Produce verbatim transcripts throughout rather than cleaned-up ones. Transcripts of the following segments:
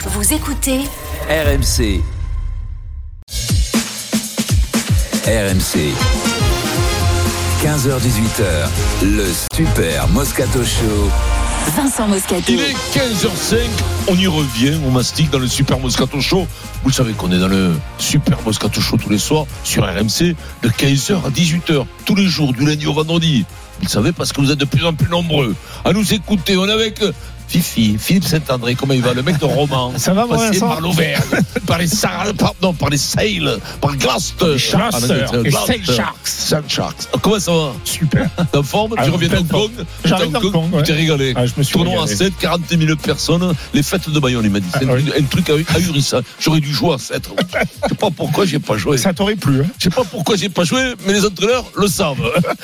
Vous écoutez R M C. R M C. quinze heures dix-huit heures, le Super Moscato Show. Vincent Moscato. Il est quinze heures cinq, on y revient, on mastique dans le Super Moscato Show. Vous savez qu'on est dans le Super Moscato Show tous les soirs sur R M C de quinze heures à dix-huit heures, tous les jours, du lundi au vendredi. Vous le savez parce que vous êtes de plus en plus nombreux à nous écouter. On est avec Fifi, Philippe Saint-André, comment il va, le mec de Roman. Ça va, moi, passé Vincent? par l'Auvergne, par les Sar- pardon, par les Sails, par Glast, Les chasseurs, les Sail Sharks. Sail Sharks. Comment ça va? Super. T'es en forme? Ah, Tu reviens pleine d'Hong Kong? forme. J'arrive d'Hong Kong, Tu ouais. t'es régalé. Ah, je me suis Tournoi à régalé. sept, quarante mille personnes. Les fêtes de Bayonne, il m'a dit. C'est Ah, un, oui. truc, un truc ahurissant. J'aurais dû jouer à sept. Je sais pas pourquoi j'ai pas joué. Ça t'aurait plu, hein? Je sais pas pourquoi j'ai pas joué, mais les entraîneurs le savent.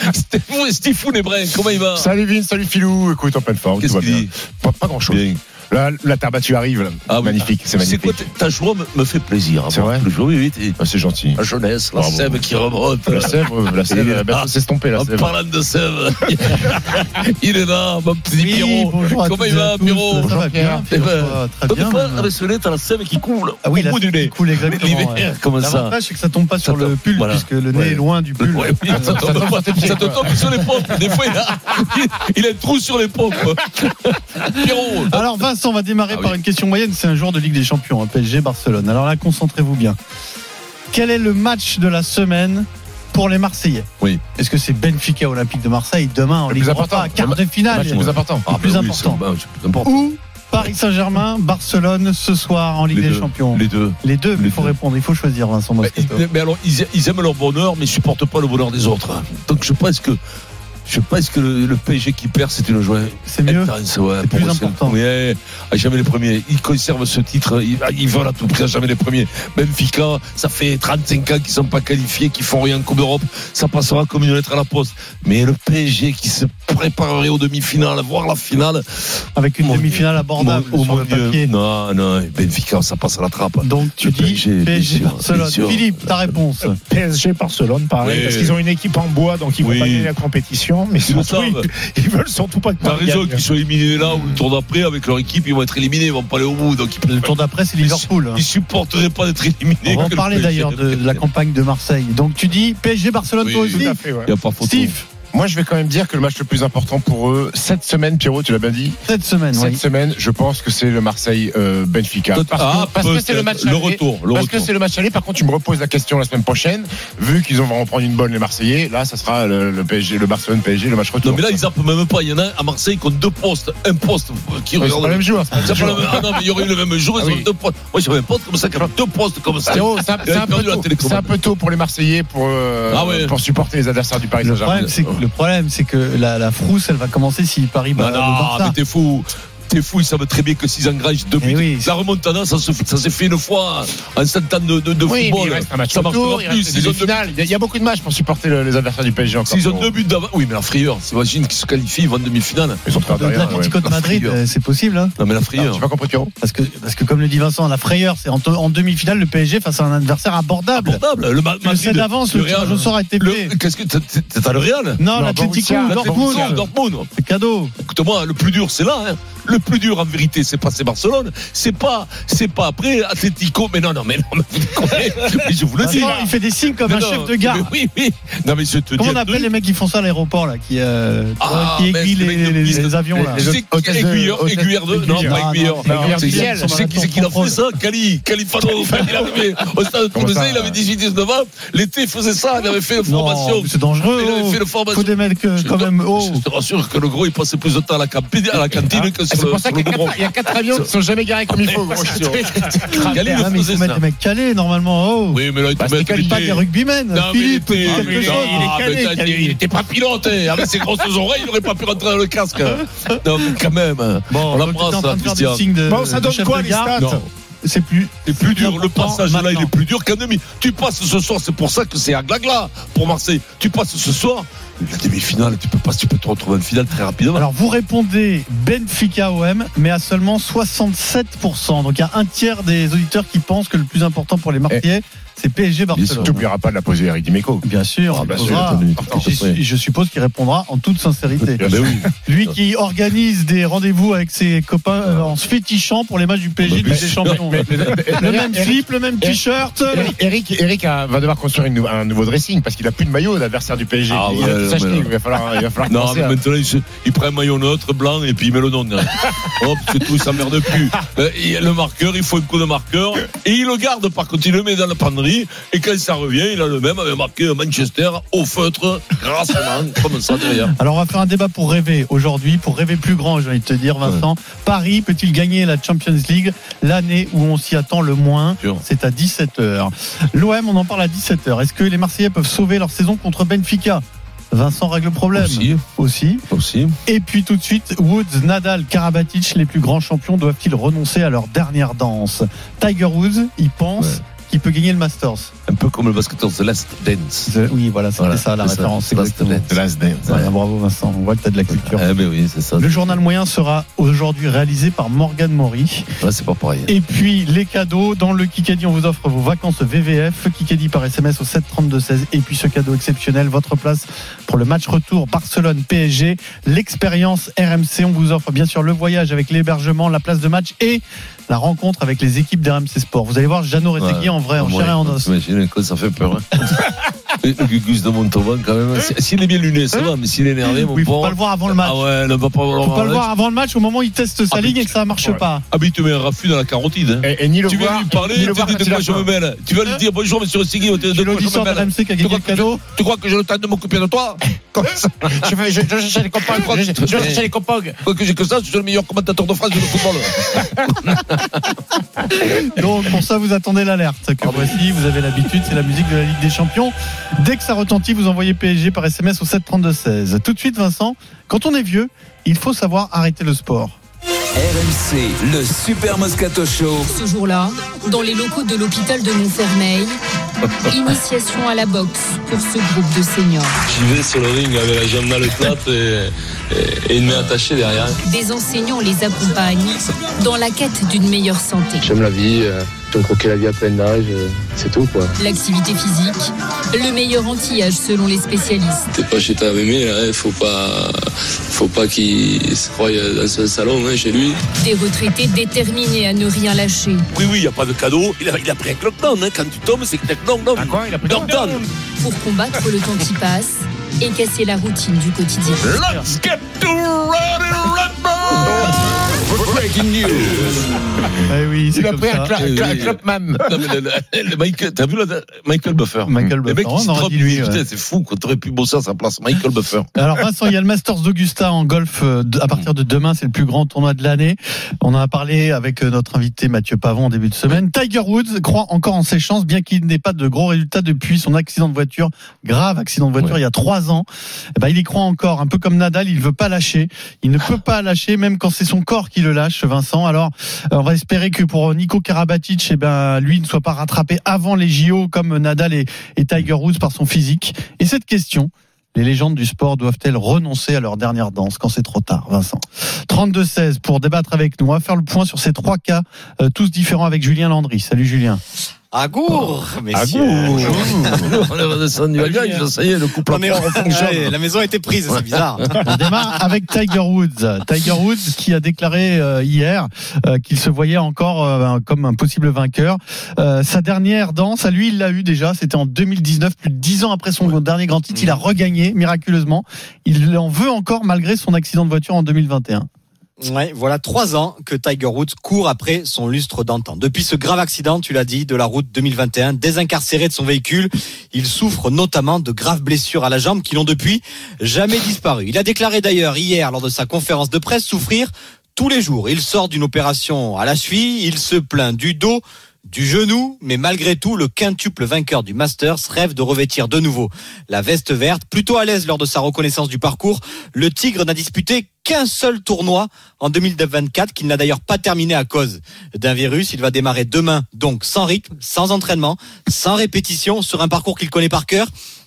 Stéphane Nebrin, comment il va? Salut Vin, salut Philou. Écoute, en pleine forme. Qu'est-ce tout va qu'il bien. dit? Pas, pas grand chose. Bien. Là, la terre battue arrive. Là. Ah oui. Magnifique, c'est magnifique. C'est quoi, ta joie me, me fait plaisir. C'est vrai? Le jour, oui, oui, t'es- Ah, c'est gentil. la jeunesse, la Bravo. sève qui remonte. La sève, euh, la sève, Il est elle va bientôt là. s'estomper, la En sève. parlant de sève, il est là, mon petit Oui, Pierrot. bonjour à Comment toutes il et à va, tous. Pierrot? Ça va bien, Eh ben, Pierrot, très T'as bien. pas même. avec ce lait, t'as la sève qui coule Ah oui, au la bout du nez. qui coule exactement. L'hiver, ouais. comment ça? L'avantage, c'est que ça tombe pas sur le pull, Voilà. puisque le nez Ouais. est loin du pull. Ouais, oui, ça te tombe, ça te tombe sur les pompes. Des fois, il a, il a un trou sur les pompes. Pierrot. Alors Vincent, on va démarrer Ah par oui. une question moyenne. C'est un joueur de Ligue des Champions, hein, P S G Barcelone. Alors là, concentrez-vous bien. Quel est le match de la semaine pour les Marseillais? Oui. Est-ce que c'est Benfica Olympique de Marseille demain en Le Ligue plus Europa, important. quart de Le finale, match le plus important. Ah, plus ben oui, important. c'est- ben, c'est plus important. ou Paris Saint-Germain, Barcelone ce soir en Ligue Les des deux. Champions? Les deux. Les deux, mais Les il faut deux. répondre. Il faut choisir, Vincent Mais, Moscato. ils- mais alors, ils, ils aiment leur bonheur, mais ils supportent pas le bonheur des autres. Donc, je pense que, je pense que le, le P S G qui perd, c'est une joie. C'est mieux. intense, ouais, C'est pour plus moi, important. Ouais, à jamais les premiers. Ils conservent ce titre. Ils, ils veulent à tout prix à jamais les premiers. Benfica, ça fait trente-cinq ans qu'ils sont pas qualifiés, qu'ils font rien en Coupe d'Europe. Ça passera comme une lettre à la poste. Mais le P S G qui se préparerait aux demi-finales, voire la finale. Avec une Mon demi-finale Dieu. abordable Mon- oh, sur mon le Dieu. papier. Non, non, Benfica, ça passe à la trappe. Donc tu Le dis P S G, P S G bien sûr, Barcelone. bien sûr. Philippe, ta réponse? P S G Barcelone, pareil, Oui. parce qu'ils ont une équipe en bois, donc ils vont Oui. pas gagner la compétition, mais Ils le surtout, savent. ils, ils veulent surtout pas que T'as Paris raison gagne. qu'ils soient éliminés là ou le tour d'après avec leur équipe, ils vont être éliminés, ils vont pas aller au bout. Donc ils, Le tour d'après, c'est Liverpool. ils supporteraient pas d'être éliminés. On va en que le parler P S G. d'ailleurs de, de la campagne de Marseille. Donc tu dis P S G Barcelone Oui, toi oui, aussi? Tout à fait, ouais. Il y a pas photo. Steve, Moi, je vais quand même dire que le match le plus important pour eux, cette semaine, Pierrot, tu l'as bien dit, cette semaine, cette oui. semaine, je pense que c'est le Marseille-Benfica. Peut- parce ah, que, parce que c'est le peut-être. match Le aller. retour, le parce retour. que c'est le match aller. Par contre, tu me reposes la question la semaine prochaine. Vu qu'ils vont en prendre une bonne, les Marseillais, là, ça sera le, le P S G, le Barcelone-P S G, le match retour. Non mais là ils zappent même pas. Il y en a à Marseille qui ont deux postes, un poste qui Ouais, c'est regarde. pas le même joueur. c'est pas le C'est même pas le joueur. même- Ah non mais il y aurait eu le même jour. Ils Ah ont oui. deux postes. Moi j'avais un poste comme ça qui avait deux postes comme ça. Pierrot, c'est un, Il c'est a un peu perdu la tôt. télécommande. C'est un peu tôt pour les Marseillais pour, euh, Ah ouais. pour supporter les adversaires du Paris Le Saint-Germain. problème, c'est que, le problème, c'est que la, la frousse, elle va commencer si Paris bat Non, le non, Barça. mais t'es fou. T'es fou, ils savent très bien que s'ils engrangent deux Eh buts. oui. La remontada, ça, se, ça s'est fait une fois en sept ans de, de, de Oui, mais football. il reste un match Ça retour, marchera il plus. reste des S'ils ont deux demi-finales. Il y a- il y a beaucoup de matchs pour supporter le- les adversaires du P S G encore. S'ils ont Pierrot. deux buts d'avant. Oui, mais la frayeur. S'imagine qu'ils se qualifient, ils vont en demi-finale. Ils sont De pas derrière. ouais. l'Atlético de La Madrid, frayeur. euh, c'est possible, hein. Non, mais la Ah, frayeur. J'ai pas compris, Pierrot. Parce que, parce que comme le dit Vincent, la frayeur, c'est en, en demi-finale le P S G face à un adversaire abordable. Abordable. Le Ma- Tu le sais Madrid, d'avance, le le tirage Real. au sort a été Le- fait. Qu'est-ce que t'as- t'as t'as le Real? Non, Non, l'Atlético, Borussia, Dortmund, Dortmund, Dortmund. c'est cadeau. Écoute-moi, le plus dur, c'est là. Hein. Le plus dur, en vérité, c'est pas c'est Barcelone. C'est pas, c'est pas après Atlético. Mais non, non, mais non, mais vous déconnez. Mais je vous le dis. Vincent, il fait des signes comme Mais un non, chef de gare. mais oui, oui. Non, mais je te dis. Comment on un appelle truc. les mecs qui font ça à l'aéroport, là, qui, euh, Ah, qui mais aiguillent c'est les, les mecs de les- piste. les avions, là? Tu sais, Hôtesse de- aiguilleur, hôtesse- aiguilleur de. Non, aiguilleur. pas Non, aiguilleur. non, non, C'est- aiguilleur c'est- ciel. Tu sais qui c'est qui l'a fait ça? Cali, Califano. Il avait fait au stade Comment toulousain, ça il avait dix-huit dix-neuf ans. L'été, il faisait ça. Il avait fait une Non, formation. mais c'est dangereux. Il avait oh. fait une formation. Faut des mecs euh, Je quand te- même. Oh. Je te rassure que le gros, il passait plus de temps à la cantine, à la cantine que Ah, sur c'est le, pour ça sur qu'il le y a goudron. quatre- il y a quatre avions qui sont jamais garés comme il faut. gros. Cali Ah, le mais il faisait faut mettre ça. des mecs calés, normalement. Oh. Oui, mais là, il Bah, te c'était met Cali, Pas des rugbymen. Non, mais il Philippe, était, quelque mais chose. non, il est mais calé, t'as- Cali. il était pas pilote, hein. Avec ses grosses oreilles, il n'aurait pas pu rentrer dans le casque. Non, mais quand même. Bon, On donc l'embrasse, t'es en train là, de faire Christian. des signes de, Bon, ça de donne chef quoi, de les gare. stats? Non. C'est plus. C'est plus dur, le important passage là, il maintenant. est plus dur qu'un demi. Tu passes ce soir, c'est pour ça que c'est à glagla pour Marseille. Tu passes ce soir La demi-finale, tu peux pas, tu peux te retrouver en finale très rapidement. Alors vous répondez Benfica O M, mais à seulement soixante-sept pour cent. Donc il y a un tiers des auditeurs qui pensent que le plus important pour les Marseillais, c'est P S G Barcelone. Tu n'oublieras pas de la poser Eric Dimeco. Bien sûr, Ah, bien il sûr, posera. attends, je, je suppose qu'il répondra en toute sincérité. Ben oui. Lui qui organise des rendez-vous avec ses copains euh, en se fétichant pour les matchs du P S G de Ligue des Champions. Mais- mais- Le même slip, le même t-shirt. Eric, Eric a- va devoir construire une nou- un nouveau dressing parce qu'il a plus de maillot d'adversaire du P S G. Ah il ouais, a tout acheté, mais- il va falloir, il va falloir Non, penser mais à- maintenant, il, se- il prend un maillot neutre, blanc, et puis il met le nom. Hein. Hop, c'est tout, ça merde plus. Euh, il- Le marqueur, il faut un coup de marqueur, et il le garde, par contre, il le met dans la penderie, et quand ça revient, il a le même, avait marqué Manchester au feutre, grassement, comme ça derrière. Alors on va faire un débat pour rêver aujourd'hui, pour rêver plus grand, j'ai envie de te dire Vincent. Paris peut-il gagner la Champions League l'année où on s'y attend le moins? Sûr. C'est à dix-sept heures. L'O M, on en parle à dix-sept heures. Est-ce que les Marseillais peuvent sauver leur saison contre Benfica? Vincent règle le problème. Aussi, Aussi. aussi. Et puis tout de suite, Woods, Nadal, Karabatic, les plus grands champions doivent-ils renoncer à leur dernière danse? Tiger Woods, il pense Ouais. qu'il peut gagner le Masters. Un peu comme le basketteur The Last Dance. The- Oui, voilà, c'était Voilà, ça la c'est ça. référence. Last exactement. Dance. The Last Dance. Ouais, bravo Vincent, on voit que tu as de la culture. Eh ben oui, c'est ça. Le journal moyen sera aujourd'hui réalisé par Morgane Maury. Là, c'est pas pareil. Et puis les cadeaux, dans le Kikadi, on vous offre vos vacances V V F. Kikadi par S M S au sept trente-deux seize. Et puis ce cadeau exceptionnel, votre place pour le match retour Barcelone-P S G. L'expérience R M C, on vous offre bien sûr le voyage avec l'hébergement, la place de match et la rencontre avec les équipes d'R M C Sport. Vous allez voir Jeannot Retegui en vrai, en chair et en os. T'imagines, ça fait peur. Hein. Le Gugus de Montauban, quand même. S'il est bien luné, ça va, mais s'il est énervé, mon Oui, faut pauvre. pas le voir avant le match. Ah ouais, ne va pas Faut pas le voir avant le match au moment où il teste sa Ah, ligne mais et que ça marche ouais. pas. Ah, mais il te met un raffut dans la carotide. Hein. Et, et ni le Tu voir, vas lui parler, ni il le te voir dit quand de il a quoi je faim. me mêle. Tu vas lui dire bonjour, monsieur Segui, de J'ai quoi je me l'auditeur de mêle. R M C qui a Tu gagné crois le que je- cadeau. Tu crois que j'ai le temps de m'occuper de toi? Comme ça. Je vais, je, je cherche les copains, je, je, je cherche les copains. Quoi que j'ai que ça, je suis le meilleur commentateur de France de football. Donc pour ça vous attendez l'alerte que voici, vous avez l'habitude, c'est la musique de la Ligue des Champions. Dès que ça retentit, vous envoyez P S G par S M S au sept trente-deux seize. Tout de suite Vincent, quand on est vieux, il faut savoir arrêter le sport. R M C, le Super Moscato Show. Ce jour-là, dans les locaux de l'hôpital de Montfermeil, initiation à la boxe pour ce groupe de seniors. J'y vais sur le ring avec la jambe dans le plâtre et, et, et une main attachée derrière. Des enseignants les accompagnent dans la quête d'une meilleure santé. J'aime la vie, euh, j'aime croquer la vie à plein d'âge, euh, c'est tout quoi. L'activité physique, le meilleur anti-âge selon les spécialistes. T'es pas chez ta mémé, là, il faut pas, faut pas qu'il se croie dans ce salon hein, chez lui. Des retraités déterminés à ne rien lâcher. Oui, oui, il n'y a pas de cadeau. Il a, il a pris un clockdown. Hein. Quand tu tombes, c'est que t'as clockdown. Ah quoi, il a pris Lockdown. Pour combattre le temps qui passe et casser la routine du quotidien. Let's get to Ready Rumble. Breaking news. Eh oui, c'est Il a comme pris ça. un cla- Oui, cla- oui. Clubman. Non, mais le, le- le Michael, t'as vu le, Michael Buffer? Michael Le Buffer, mec qui on se aurait trompe, dit lui, putain, ouais. c'est fou qu'on aurait pu bosser à sa place. Michael Buffer. Alors Vincent, il y a le Masters d'Augusta en golf euh, de- à partir de demain, c'est le plus grand tournoi de l'année. On en a parlé avec euh, notre invité Mathieu Pavon en début de semaine. Tiger Woods croit encore en ses chances, bien qu'il n'ait pas de gros résultats depuis son accident de voiture, grave accident de voiture Ouais. il y a trois ans. Eh ben, il y croit encore, un peu comme Nadal, il veut pas lâcher. Il ne peut pas lâcher, même quand c'est son corps qui le lâche, Vincent. Alors, euh, on va espérer que pour Nico Karabatic, eh ben, lui ne soit pas rattrapé avant les J O comme Nadal et, et Tiger Woods par son physique. Et cette question, les légendes du sport doivent-elles renoncer à leur dernière danse quand c'est trop tard, Vincent? trente-deux seize pour débattre avec nous. On va faire le point sur ces trois cas, euh, tous différents avec Julien Landry. Salut Julien. Agour, messieurs. Bonjour. On est redescendu à Gagne, ça y est, le couple On est- à fonctionne. Ouais, la maison a été prise, c'est bizarre. On démarre avec Tiger Woods. Tiger Woods qui a déclaré euh, hier euh, qu'il se voyait encore euh, comme un possible vainqueur. Euh, sa dernière danse, à lui, il l'a eu déjà. C'était en deux mille dix-neuf, plus de dix ans après son dernier grand titre. Il a regagné miraculeusement. Il en veut encore malgré son accident de voiture en deux mille vingt et un. Ouais, voilà trois ans que Tiger Woods court après son lustre d'antan. Depuis ce grave accident, tu l'as dit, de la route deux mille vingt et un, désincarcéré de son véhicule, il souffre notamment de graves blessures à la jambe qui n'ont depuis jamais disparu. Il a déclaré d'ailleurs hier lors de sa conférence de presse souffrir tous les jours. Il sort d'une opération à la cheville, il se plaint du dos, du genou, mais malgré tout, le quintuple vainqueur du Masters rêve de revêtir de nouveau la veste verte. Plutôt à l'aise lors de sa reconnaissance du parcours, le Tigre n'a disputé qu'un seul tournoi en deux mille vingt-quatre, qu'il n'a d'ailleurs pas terminé à cause d'un virus. Il va démarrer demain, donc sans rythme, sans entraînement, sans répétition, sur un parcours qu'il connaît par cœur.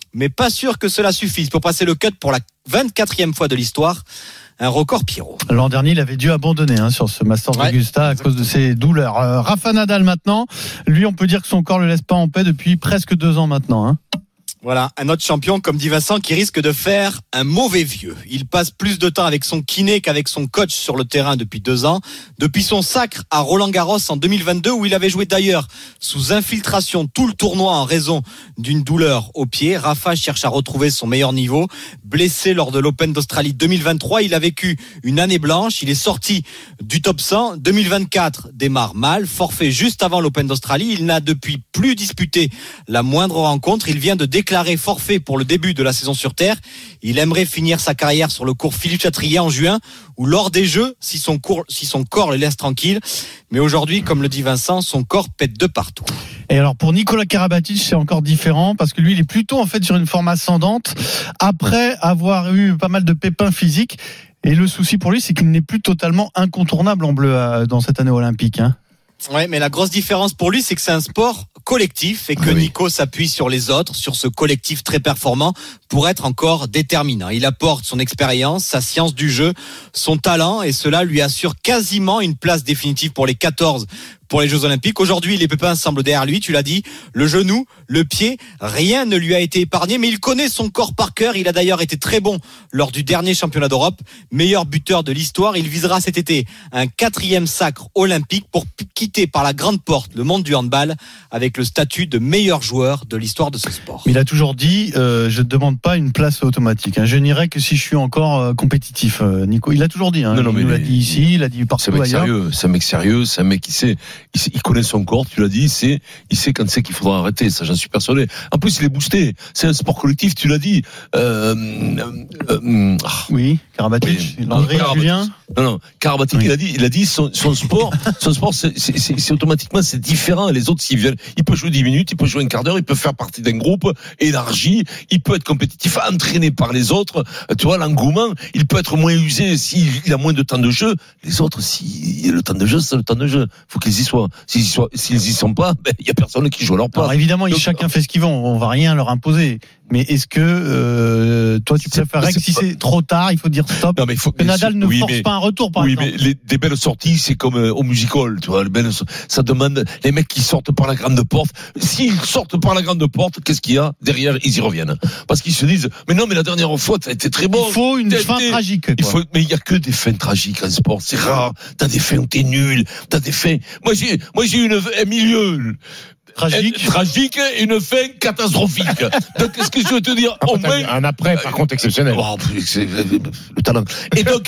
mais pas sûr que cela suffise pour passer le cut pour la vingt-quatrième fois de l'histoire. Un record Pierrot. L'an dernier, il avait dû abandonner hein, sur ce Masters Ouais, d'Augusta à exactement. cause de ses douleurs. Euh, Rafa Nadal maintenant, lui, on peut dire que son corps le laisse pas en paix depuis presque deux ans maintenant. Hein. Voilà, un autre champion, comme dit Vincent, qui risque de faire un mauvais vieux. Il passe plus de temps avec son kiné qu'avec son coach sur le terrain depuis deux ans. Depuis son sacre à Roland-Garros en deux mille vingt-deux, où il avait joué d'ailleurs sous infiltration tout le tournoi en raison d'une douleur au pied, Rafa cherche à retrouver son meilleur niveau. Blessé lors de l'Open d'Australie deux mille vingt-trois, il a vécu une année blanche. Il est sorti du top cent. deux mille vingt-quatre démarre mal, forfait juste avant l'Open d'Australie. Il n'a depuis plus disputé la moindre rencontre. Il vient de déclarer forfait pour le début de la saison sur terre. Il aimerait finir sa carrière sur le cours Philippe Chatrier en juin ou lors des Jeux si son, cours, si son corps le laisse tranquille. Mais aujourd'hui, comme le dit Vincent, son corps pète de partout. Et alors pour Nikola Karabatic, c'est encore différent parce que lui, il est plutôt en fait sur une forme ascendante après avoir eu pas mal de pépins physiques. Et le souci pour lui, c'est qu'il n'est plus totalement incontournable en bleu euh, dans cette année olympique. Hein. Ouais, mais la grosse différence pour lui, c'est que c'est un sport collectif et que ah oui. Nico s'appuie sur les autres, sur ce collectif très performant pour être encore déterminant. Il apporte son expérience, sa science du jeu, son talent et cela lui assure quasiment une place définitive pour les quatorze pour les Jeux Olympiques. Aujourd'hui, les pépins semblent derrière lui, tu l'as dit, le genou, le pied, rien ne lui a été épargné, mais il connaît son corps par cœur. Il a d'ailleurs été très bon lors du dernier championnat d'Europe, meilleur buteur de l'histoire. Il visera cet été un quatrième sacre olympique pour quitter par la grande porte le monde du handball avec le statut de meilleur joueur de l'histoire de ce sport. Il a toujours dit, euh, je ne demande pas une place automatique. Hein. Je n'irai que si je suis encore euh, compétitif, euh, Nico. Il a toujours dit. Hein. Non, non, il mais nous l'a les- dit ici, il l'a dit partout C'est un mec ailleurs. sérieux, c'est un mec sérieux, c'est un mec qui sait, il, sait- il connaît son corps, tu l'as dit, il sait, il sait quand c'est qu'il faudra arrêter, ça j'en suis persuadé. En plus, il est boosté, c'est un sport collectif, tu l'as dit. Euh, euh, euh, ah, Oui, Karabatic, Oui. Landry, Karabatic. Julien. non, non, Karabatic, Oui. il a dit, il a dit son, son sport, son sport, c'est, c'est, c'est, c'est automatiquement, c'est différent. Les autres, s'ils viennent, il peut jouer dix minutes, il peut jouer un quart d'heure, il peut faire partie d'un groupe élargi, il peut être compétitif, entraîné par les autres. Tu vois, l'engouement, il peut être moins usé s'il a moins de temps de jeu. Les autres, si le temps de jeu, c'est le temps de jeu. Faut qu'ils y soient. S'ils y soient, s'ils y sont pas, ben, il y a personne qui joue à leur place. Alors évidemment, Donc, chacun fait ce qu'il veut, on va rien leur imposer. Mais est-ce que euh, toi, tu C'est- préférerais que c'est si pas- c'est trop tard, il faut dire stop, Non, mais il faut que Nadal ne oui, force mais- pas un retour, par oui, exemple. mais les, des belles sorties, c'est comme euh, au musical, tu vois. Les belles, ça demande les mecs qui sortent par la grande porte. S'ils sortent par la grande porte, qu'est-ce qu'il y a derrière? Ils y reviennent, parce qu'ils se disent, mais non, mais la dernière fois, ça a été très bon. Il faut une T'as fin été- tragique. Il Quoi. faut, mais il y a que des fins tragiques en sport. C'est rare. T'as des fins où t'es nul. T'as des fins. Moi j'ai, moi j'ai une un milieu Tragique. euh, tragique et une fin catastrophique. Donc qu'est-ce que je veux te dire? Au Après, moins. t'as un après, par contre, exceptionnel. Oh, c'est le talent. Et donc,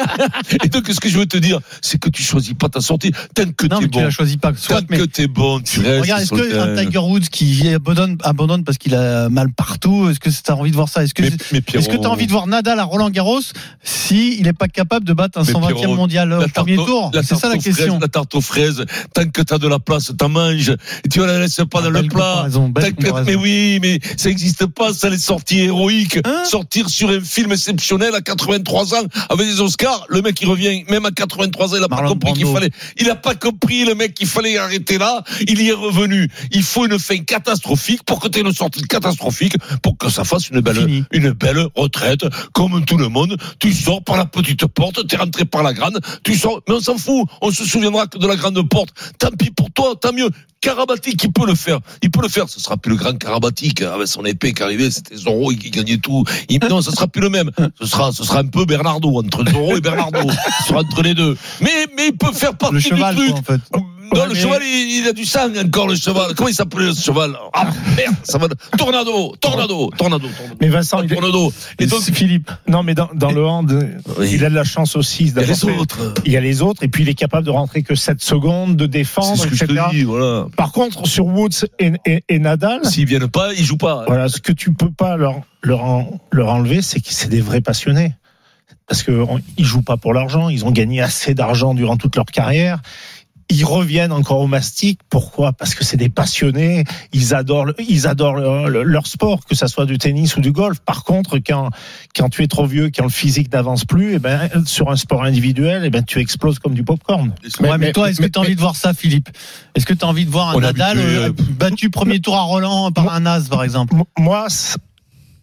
et donc, ce que je veux te dire, c'est que tu choisis pas ta sortie. Tant que Non, t'es mais tu bon, la choisis pas. Soit, tant mais que t'es bon, tu restes. regarde, est-ce sur le que un terrain. Tiger Woods qui abandonne, abandonne parce qu'il a mal partout, est-ce que tu as envie de voir ça? Est-ce que Mais- mais est-ce que tu as Pierrot- envie de voir Nadal à Roland Garros si il n'est pas capable de battre un Mais cent vingtième Pierrot, mondial la au premier tarte au- tour? la C'est tarte ça la aux question. fraises, la tarte aux fraises, tant que t'as de la place, t'en manges. Et tu la laisses pas Ah, dans belle le plat. comparaison, belle Tant que- comparaison. mais oui, mais ça n'existe pas, ça, les sorties héroïques. Hein Sortir sur un film exceptionnel à quatre-vingt-trois ans avec des Oscars, le mec il revient, même à quatre-vingt-trois ans, il a pas Marlon compris qu'il Brando. fallait, il a pas compris, le mec, qu'il fallait arrêter là, il y est revenu. Il faut une fin catastrophique pour que tu aies une sortie catastrophique, pour que ça fasse une belle, Fini. une belle retraite, comme tout le monde. Tu sors par la petite porte, t'es rentré par la grande, tu sors, mais on s'en fout, on se souviendra que de la grande porte. Tant pis pour toi, tant mieux. Karabatic, il peut le faire. Il peut le faire. Ce sera plus le grand Karabatic avec son épée qui arrivait. C'était Zorro qui gagnait tout. Il, non, ce sera plus le même. Ce sera, ce sera un peu Bernardo entre Zorro et Bernardo. Ce sera entre les deux. Mais, mais il peut faire partie Le cheval, du truc. quoi, en fait. Non, Ouais, le mais- cheval, il, il a du sang encore, le cheval. Comment il s'appelait, le cheval? Ah, merde, ça va. Tornado, tornado, tornado, tornado. Mais Vincent, il est- Tornado. Et donc, C'est Philippe. non, mais dans, dans le hand, Oui. il a de la chance aussi. il y a d'avoir les fait- autres. Il y a les autres, et puis il est capable de rentrer que sept secondes, de C'est défendre, ce que je et cetera. te dis, voilà. Par contre, sur Woods et, et- et Nadal, S'ils viennent pas, ils jouent pas. voilà, ce que tu peux pas leur, leur, en- leur enlever, c'est que c'est des vrais passionnés. Parce que on- ils jouent pas pour l'argent, ils ont gagné assez d'argent durant toute leur carrière. Ils reviennent encore au mastic. Pourquoi? Parce que c'est des passionnés. Ils adorent, le- ils adorent leur, leur sport, que ça soit du tennis ou du golf. Par contre, quand quand tu es trop vieux, quand le physique n'avance plus, et ben sur un sport individuel, et ben tu exploses comme du popcorn. Ouais, mais, mais- toi, est-ce mais- que tu as envie de voir ça, Philippe? Est-ce que tu as envie de voir un On est Nadal habitué, euh, euh, battu premier tour à Roland par Moi- un As, par exemple? M- Moi, c-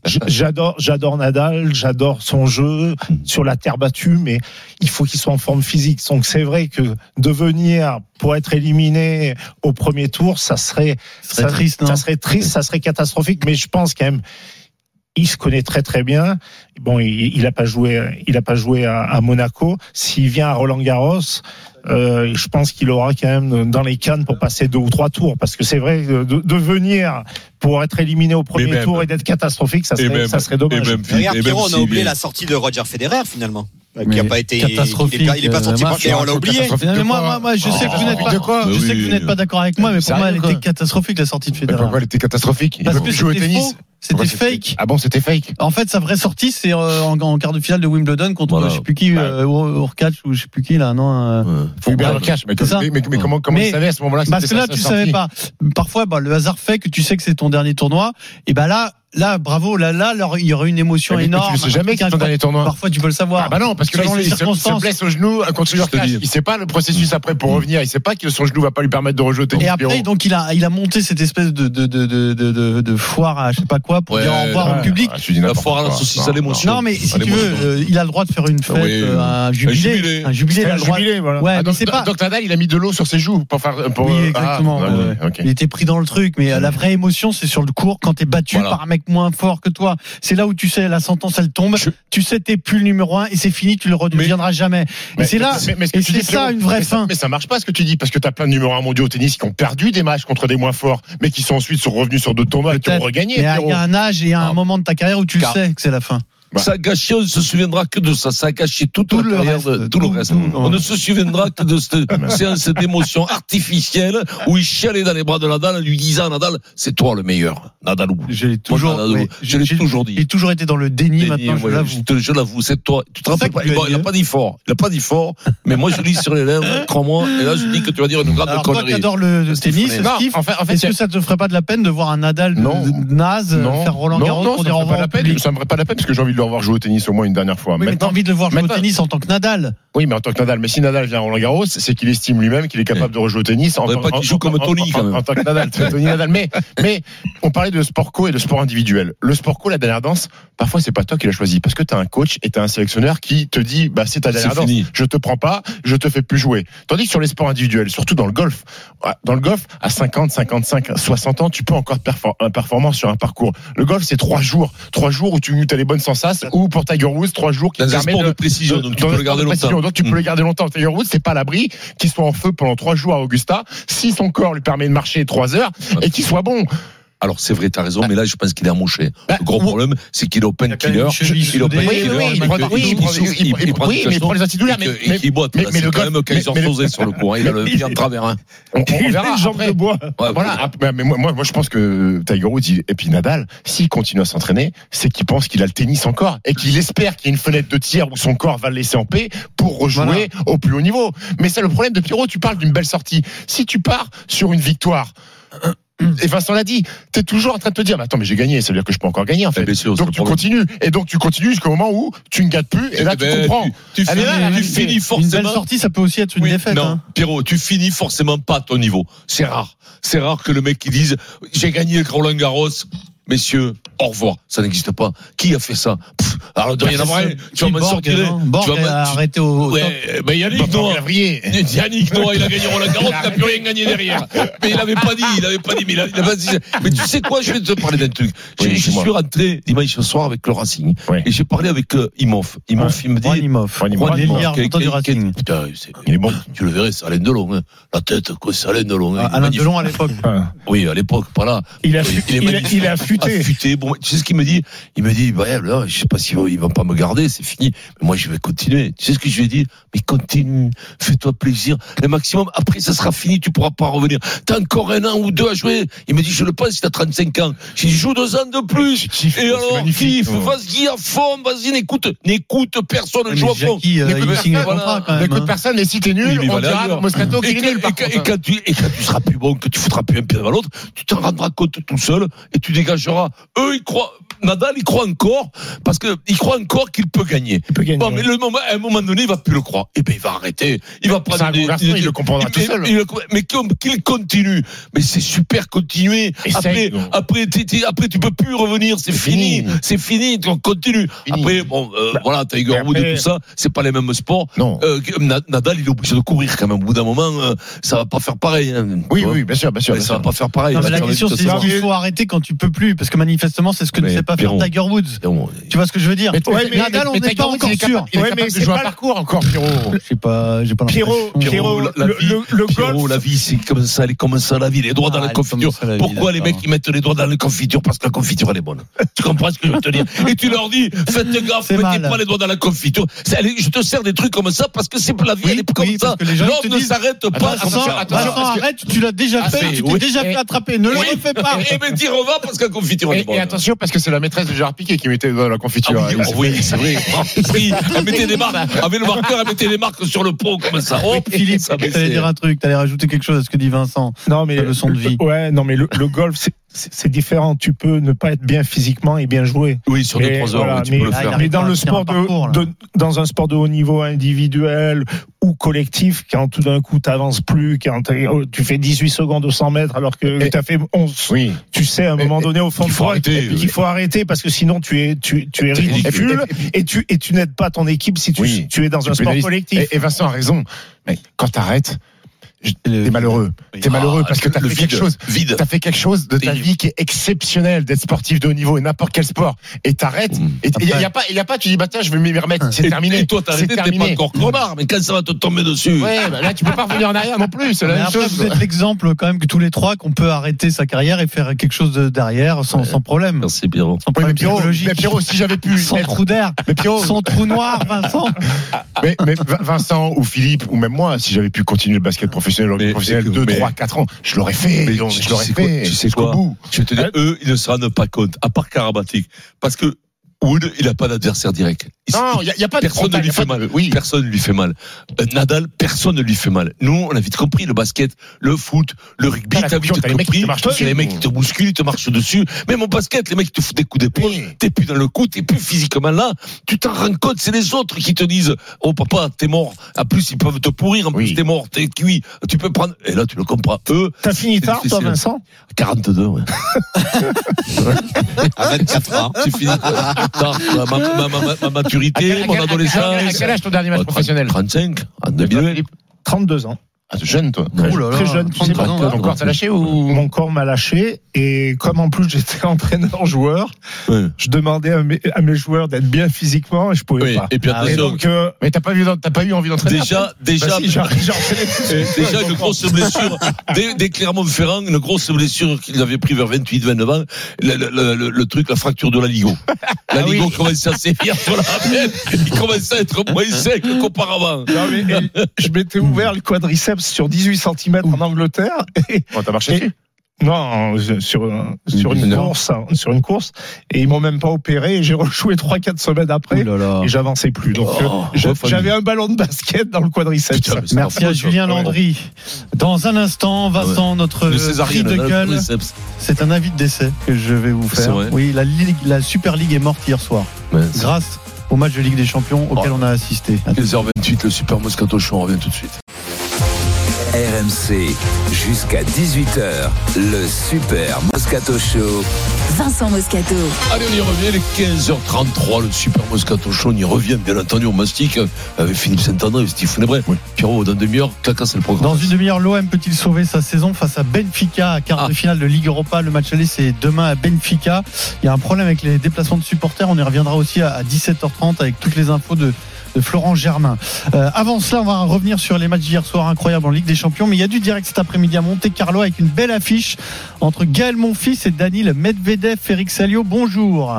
J'adore, j'adore Nadal, j'adore son jeu sur la terre battue, mais il faut qu'il soit en forme physique. Donc c'est vrai que de venir pour être éliminé au premier tour, ça serait, ça serait ça, triste, non ça serait triste, ça serait catastrophique. Mais je pense quand même, il se connaît très très bien. Bon, il, il a pas joué, il a pas joué à, à Monaco. S'il vient à Roland-Garros, euh, je pense qu'il aura quand même dans les cannes pour passer deux ou trois tours, parce que c'est vrai de, de venir pour être éliminé au premier même, tour et d'être catastrophique, ça serait, même, ça serait dommage. même, Regarde, et même Pierrot, on a si oublié bien. la sortie de Roger Federer finalement. Mais Qui a pas été catastrophique. Il est pas, il est pas sorti Euh, pour et on l'a oublié. Non, mais moi, moi, moi, je sais que vous n'êtes pas, de quoi je sais que Oui. vous n'êtes pas d'accord avec moi, mais pour Sérieux, moi, elle quoi était catastrophique, la sortie de Mais Federer. pourquoi elle était catastrophique? Il Parce peut que plus jouer au c'était tennis. faux. C'était Pourquoi fake. Ah bon, c'était fake. En fait, sa vraie sortie, c'est euh, en, en quart de finale de Wimbledon contre Voilà. je sais plus qui, euh, Urkach ou je sais plus qui là, non. Euh, Ouais. Faut bien le cash. Mais, C'est ça. mais, mais, mais comment, comment Mais- il savait à ce moment-là? Parce que là, tu savais pas. Parfois, bah, le hasard fait que tu sais que c'est ton dernier tournoi. Et ben là, là, bravo, là, là, alors, il y aurait une émotion Mais, mais énorme. tu le sais jamais que c'est ton dernier tournoi. Parfois, tu peux le savoir. Ah bah non, parce que là, Selon il, les se- il se, il se circonstances. blesse au genou contre Je te Urkach. dis. Il sait pas le processus après pour revenir. Il sait pas que son genou va pas lui permettre de rejouer au tennis. Et après, Pierrot. donc, il a, il a monté cette espèce de, de, de, de, de, de, de foire à je sais pas quoi pour Ouais, dire au revoir Ouais, au public. ah, je te dis La n'importe foire à la quoi. saucisse Non, à l'émotion. Non, mais si À tu veux, l'émotion. euh, il a le droit de faire une fête, Oui, euh, un un jubilé. jubilé. Un jubilé, il C'est a un le droit. jubilé, voilà. Ouais, Ah, mais donc, c'est pas. donc Nadal, il a mis de l'eau sur ses joues pour faire. Pour, Oui, ah, exactement. ouais, ouais. ok. Il était pris dans le truc, mais euh, la vraie émotion, c'est sur le court quand t'es battu Voilà. par un mec moins fort que toi. C'est là où tu sais la sentence, elle tombe. Je- Tu sais t'es plus le numéro un et c'est fini, tu le redeviendras jamais. Mais- et c'est là, mais- mais ce que et tu c'est dis, ça Pierrot, une vraie mais ça- fin. Mais ça marche pas ce que tu dis, parce que t'as plein de numéros un mondiaux au tennis qui ont perdu des matchs contre des moins forts, mais qui sont ensuite sont revenus sur d'autres tournois et qui ont Peut-être. regagné. Mais il Pierrot. y a un âge et il y a un Ah. moment de ta carrière où tu le Car- sais que c'est la fin. Ça a gâché, on ne se souviendra que de ça. Ça a gâché toute Tout la le carrière reste, de- tout le tout- reste. tout- On ne se souviendra que de cette séance d'émotion artificielle où il chialait dans les bras de Nadal en lui disant Nadal, c'est toi le meilleur. Nadal ou. J'ai toujours, Nadal, ouais, je l'ai j'ai- toujours dit. J'ai toujours été dans le déni, Déni, maintenant, je ouais, l'avoue. je te- je l'avoue, c'est toi. Tu te C'est rappelles ça pas, que tu il as il a dit, pas dit fort. Il a pas dit fort, mais moi je lis sur les lèvres, crois-moi, et là je dis que tu vas dire une grande Alors toi qui connerie. adores le, le Steve tennis, Fournier. Non, Steve, en fait, en fait, est-ce c'est- que ça te ferait pas de la peine de voir un Nadal Non. naze Non. faire Roland Garros non, non, pour ça dire me au ferait pas revoir la au peine. public? Ça me ferait pas la peine parce que j'ai envie de le revoir jouer au tennis au moins une dernière fois. Oui, mais t'as Maintenant, envie de le voir jouer au maintenant- tennis en tant que Nadal. oui, mais en tant que Nadal. Mais si Nadal vient à Roland Garros, c'est qu'il estime lui-même qu'il est capable de rejouer au tennis. En, Faudrait pas en- qu'il joue en- comme en- Tony, en- quand même. En tant que Nadal, Tony Nadal. Mais, mais on parlait de sport co et de sport individuel. Le sport co, la dernière danse, parfois c'est pas toi qui l'as choisi parce que t'as un coach et t'as un sélectionneur qui te dit, bah c'est ta C'est dernière danse. fini. Je te prends pas, je te fais plus jouer. Tandis que sur les sports individuels, surtout dans le golf, dans le golf, à cinquante, cinquante-cinq, soixante ans, tu peux encore perfor- un performance sur un parcours. Le golf, c'est trois jours, trois jours où tu as les bonnes sensations, ou pour Tiger Woods, trois jours qui Dans te un permettent sport de précision, donc tu dans peux un le garder sport de précision, longtemps. donc tu peux Mm. le garder longtemps. Tiger Woods, c'est pas à l'abri qu'il soit en feu pendant trois jours à Augusta, si son corps lui permet de marcher trois heures et qu'il soit bon. Alors c'est vrai, t'as raison, mais là je pense qu'il est amoché. Bah, Le gros ou- problème, c'est qu'il est open Il a quand même killer. une cheville Il est open soudée, Oui, killer. oui, oui, le il mec, prend- il- oui, il prend- il- il- il- il- il prend oui, des mais il prend cachets les antidolaires, et mais- que- et qu'il boite. mais- Là, mais c'est le quand golf- même Kaiser mais- mais- Soze sur le coup. hein. Il a le pied en travers. hein. On, on verra. Une jambe après. de bois. Ouais, Voilà. Après, mais moi, moi, moi, je pense que Tiger Woods il- et puis Nadal, s'il continue à s'entraîner, c'est qu'il pense qu'il a le tennis encore et qu'il espère qu'il y a une fenêtre de tir où son corps va le laisser en paix pour rejouer Voilà. au plus haut niveau. Mais c'est le problème de Pierrot. Tu parles d'une belle sortie. Si tu pars sur une victoire. Et Vincent l'a dit, t'es toujours en train de te dire, mais attends, mais j'ai gagné, ça veut dire que je peux encore gagner en fait. Eh bien sûr, c'est Donc le tu problème. continues, et donc tu continues jusqu'au moment où tu ne gagnes plus, et là Eh tu ben, comprends. Tu, tu Elle est finis, là, la tu réalité. finis Une forcément. belle sortie, ça peut aussi être une Oui, défaite. non, hein. Pierrot, tu finis forcément pas à ton niveau. C'est rare. C'est rare que le mec qui dise j'ai gagné le Roland Garros. Messieurs, au revoir. Ça n'existe pas. Qui a fait ça? Pff, alors de rien avoir un. Tu vas m'en Borg, sortir. non Borg Tu vas a m'en- arrêté au, au top. Ouais, ben Yannick Pas Noah. Calvrier. Yannick Noah, il a gagné Roland Garros, il n'a plus rien gagné derrière. Mais il avait pas dit, il avait pas dit, mais il a, il a pas dit. Mais tu sais quoi, je vais te parler d'un truc. Oui, Je, je dis-moi. suis rentré dimanche soir avec le Racing. Oui. Et j'ai parlé avec euh, Imhoff. Imhoff, il me dit. Juan Imhoff. Juan Imhoff. Juan Imhoff, Imhoff, quel- longtemps du quel- Racing. Putain, c'est- Il est bon. Tu le verrais, c'est Alain Delon. Hein. La tête, quoi, c'est Alain Delon. Hein. Il est Alain magnifique. Delon à l'époque. Oui, à l'époque, pas là. Il a, Oui, fu- il est il a, magnifique. il a affûté. Affûté. Bon, tu sais ce qu'il me dit? Il me dit, bah, là, je sais pas s'il va, il va pas me garder, c'est fini. Mais moi, je vais continuer. Tu sais ce que je lui ai dit? Mais continue. Fais-toi plaisir. Le maximum. Après, ça sera fini. Tu pourras pas revenir. T'as encore un an ou deux à jouer. Il me dit, je le pense, il a trente-cinq ans. J'ai dit, joue deux ans de plus. Kiffe, Et c'est alors, magnifique. kiffe. Vas-y à fond. Vas-y, n'écoute, n'écoute personne. Mais Joue à fond. Jackie, euh, Mais- il mais- signe un voilà. contrat quand même. N'écoute hein. personne, et si t'es nul, Oui, mais il va on aller dira ailleurs. Moscato Et qu'il est quand, nul. et par quand- contre. et quand tu, et quand tu seras plus bon, que tu foutras plus un pied devant l'autre, tu t'en rendras compte tout seul et tu dégageras. Eux, ils croient. Nadal, il croit encore, parce que il croit encore qu'il peut gagner. Il peut gagner. Bon, mais le moment, à un moment donné, il va plus le croire. Et ben, il va arrêter. Il va prendre des, des, il le comprendra tout seul. Il, il, mais qu'il continue. Mais c'est super continuer. Après, après, t'es, t'es, après, tu peux plus revenir. C'est, c'est fini. fini. C'est fini. On continue. Fini. Après, bon, euh, bah, voilà, Tiger Woods et tout ça, c'est pas les mêmes sports. Non. Euh, Nadal, il est obligé de courir quand même. Au bout d'un moment, euh, ça va pas faire pareil. Hein. Oui, oui, bien sûr, bien sûr. Mais ça va pas faire pareil. Non, mais la question, c'est est-ce qu'il faut arrêter quand tu peux plus? Parce que manifestement, c'est ce que mais ne sait pas Pierrot. faire Tiger Woods. Bon, tu vois ce que je veux dire? Mais, ouais, mais Nadal, on n'est pas encore sûr. Il est capable de jouer un parcours encore, Pierrot. Je sais pas, j'ai pas Pierrot, Pierrot, le golf. La vie, c'est comme ça, elle est comme ça, la vie. Les doigts dans la confiture. Pourquoi les mecs, ils mettent les doigts dans la confiture? Parce que la confiture, elle est bonne. Tu comprends ce que je veux te dire? Et tu leur dis, faites gaffe, mettez pas les doigts dans la confiture. Je te sers des trucs comme ça parce que c'est la vie, elle est comme ça. L'homme ne s'arrête pas. Attention, arrête, tu l'as déjà fait, tu t'es déjà fait attraper. Ne le refais pas. Et ben, t'y revas parce que la confiture, elle est bonne. Et attention, parce que c'est la maîtresse de Gérard Piquet qui mettait les doigts dans la confiture. Oui, c'est vrai. Oui, elle mettait des marques. Avec le marqueur, elle mettait des marques sur le pot comme ça. Oh, Philippe, t'allais dire un truc, t'allais rajouter quelque chose à ce que dit Vincent. Non, mais la leçon de vie. Ouais, non, mais le, le golf, c'est, c'est différent. Tu peux ne pas être bien physiquement et bien jouer. Oui, sur deux trois heures, voilà, oui, tu mais, peux le faire. Mais dans le sport de, parcours, de, dans un sport de haut niveau individuel ou collectif, quand tout d'un coup t'avances plus, quand tu fais dix-huit secondes au cent mètres alors que tu as fait onze, oui. Tu sais à un moment donné au fond de toi qu'il faut arrêter parce que sinon tu es tu, tu es ridicule et tu et tu n'aides pas ton équipe si tu, oui. tu es dans tu un sport collectif. Et, et Vincent a raison. Mais quand t'arrêtes, t'es malheureux. T'es malheureux ah, parce que t'as fait vide, quelque chose. Vide. T'as fait quelque chose de ta vie qui est exceptionnel d'être sportif de haut niveau et n'importe quel sport. Et t'arrêtes. Mmh. Et il y a pas, il y a pas. Tu dis bah tiens, je vais m'y remettre. C'est et, terminé. Et toi, t'as arrêté. T'es pas encore connard. Mais quand ça va te tomber dessus. Ouais, bah là, tu peux pas revenir en arrière non plus. C'est la même après, chose. Vous êtes l'exemple quand même que tous les trois qu'on peut arrêter sa carrière et faire quelque chose de derrière sans, ouais. sans problème. Merci Pierrot. Sans problème Pierrot, mais Pierrot, si j'avais pu. Sans trou d'air. Mais Pierrot, sans trou noir, Vincent. Mais, mais Vincent ou Philippe ou même moi, si j'avais pu continuer le basket professionnel, le professionnel deux, trois, quatre ans, je l'aurais fait. Mais donc, tu, je l'aurais tu fait. Quoi, tu sais quoi bout. Je vais te dire, eux, ils ne se rendent pas compte, à part Karabatic, parce que Wood, il n'a pas d'adversaire direct. Il, non, il n'y a, a pas de personne ne lui fait mal. De, oui. Personne ne lui fait mal. Euh, Nadal, personne ne lui fait mal. Nous, on a vite compris le basket, le foot, le rugby. T'as vite compris. C'est les mecs qui te bousculent, ils te marchent dessus. Même au basket, les mecs qui te foutent des coups d'épaule. Oui. T'es plus dans le coup, t'es plus physiquement là. Tu t'en rends compte, c'est les autres qui te disent, oh papa, t'es mort. En plus, ils peuvent te pourrir. En oui. plus, t'es mort, t'es cuit. Tu peux prendre. Et là, tu le comprends. Eux. T'as fini tard, toi, Vincent? quarante-deux, ouais. À vingt-quatre ans. J'ai fini tard. Ma, ma, ma, ma maturité, à mon adolescence. À quel âge ton dernier match professionnel? trente-cinq, en deux mille. trente-deux ans. Ah, jeune, toi. Très, oh là là, très jeune. Tu sais pas, ans, ton corps t'a lâché ou? Mon corps m'a lâché. Et comme en plus j'étais entraîneur-joueur, ouais. je demandais à mes, à mes joueurs d'être bien physiquement et je pouvais oui. pas. Et puis ah, et donc, euh, mais t'as pas eu, t'as pas eu envie d'entraîner? Déjà, après. déjà, bah si, j'ai, j'ai déjà une grosse blessure. Dès, dès Clermont-Ferrand, une grosse blessure qu'ils avaient pris vers vingt-huit, vingt-neuf ans. Le, le, le, le truc, la fracture de la ligo. La ah ligo oui. commençait à sévir sur la ramène. Il commençait à être moins sec qu'auparavant. Non, mais, je m'étais ouvert le quadriceps sur dix-huit centimètres en Angleterre. Et, oh, t'as marché dessus? Non, sur, sur une non. course, sur une course. Et ils m'ont même pas opéré et j'ai rejoué trois, quatre semaines après. Là là. Et j'avançais plus. Donc, oh, je, j'avais un ballon de basket dans le quadriceps. Putain, merci à Julien Landry. Dans un instant, Vincent, ouais. notre prix de gueule. C'est un avis de décès que je vais vous faire. Oui, la, Ligue, la Super League est morte hier soir. Ouais, grâce au match de Ligue des Champions auquel oh. on a assisté. quinze heures vingt-huit, le Super Moscato Show, on revient tout de suite. R M C, jusqu'à dix-huit heures, le Super Moscato Show. Vincent Moscato. Allez, on y revient, les quinze heures trente-trois, le Super Moscato Show, on y revient, bien entendu, on mastique avec Philippe Saint-André et Steve Funebray. Oui. Pierrot, dans une demi-heure, claquant, c'est le programme. Dans une demi-heure, l'O M peut-il sauver sa saison face à Benfica à quart ah. de finale de Ligue Europa? Le match aller, c'est demain à Benfica. Il y a un problème avec les déplacements de supporters, on y reviendra aussi à dix-sept heures trente avec toutes les infos de de Florent Germain. Euh, avant cela, on va revenir sur les matchs d'hier soir incroyables en Ligue des Champions, mais il y a du direct cet après-midi à Monte-Carlo avec une belle affiche entre Gaël Monfils et Daniil Medvedev. Eric Salio, bonjour.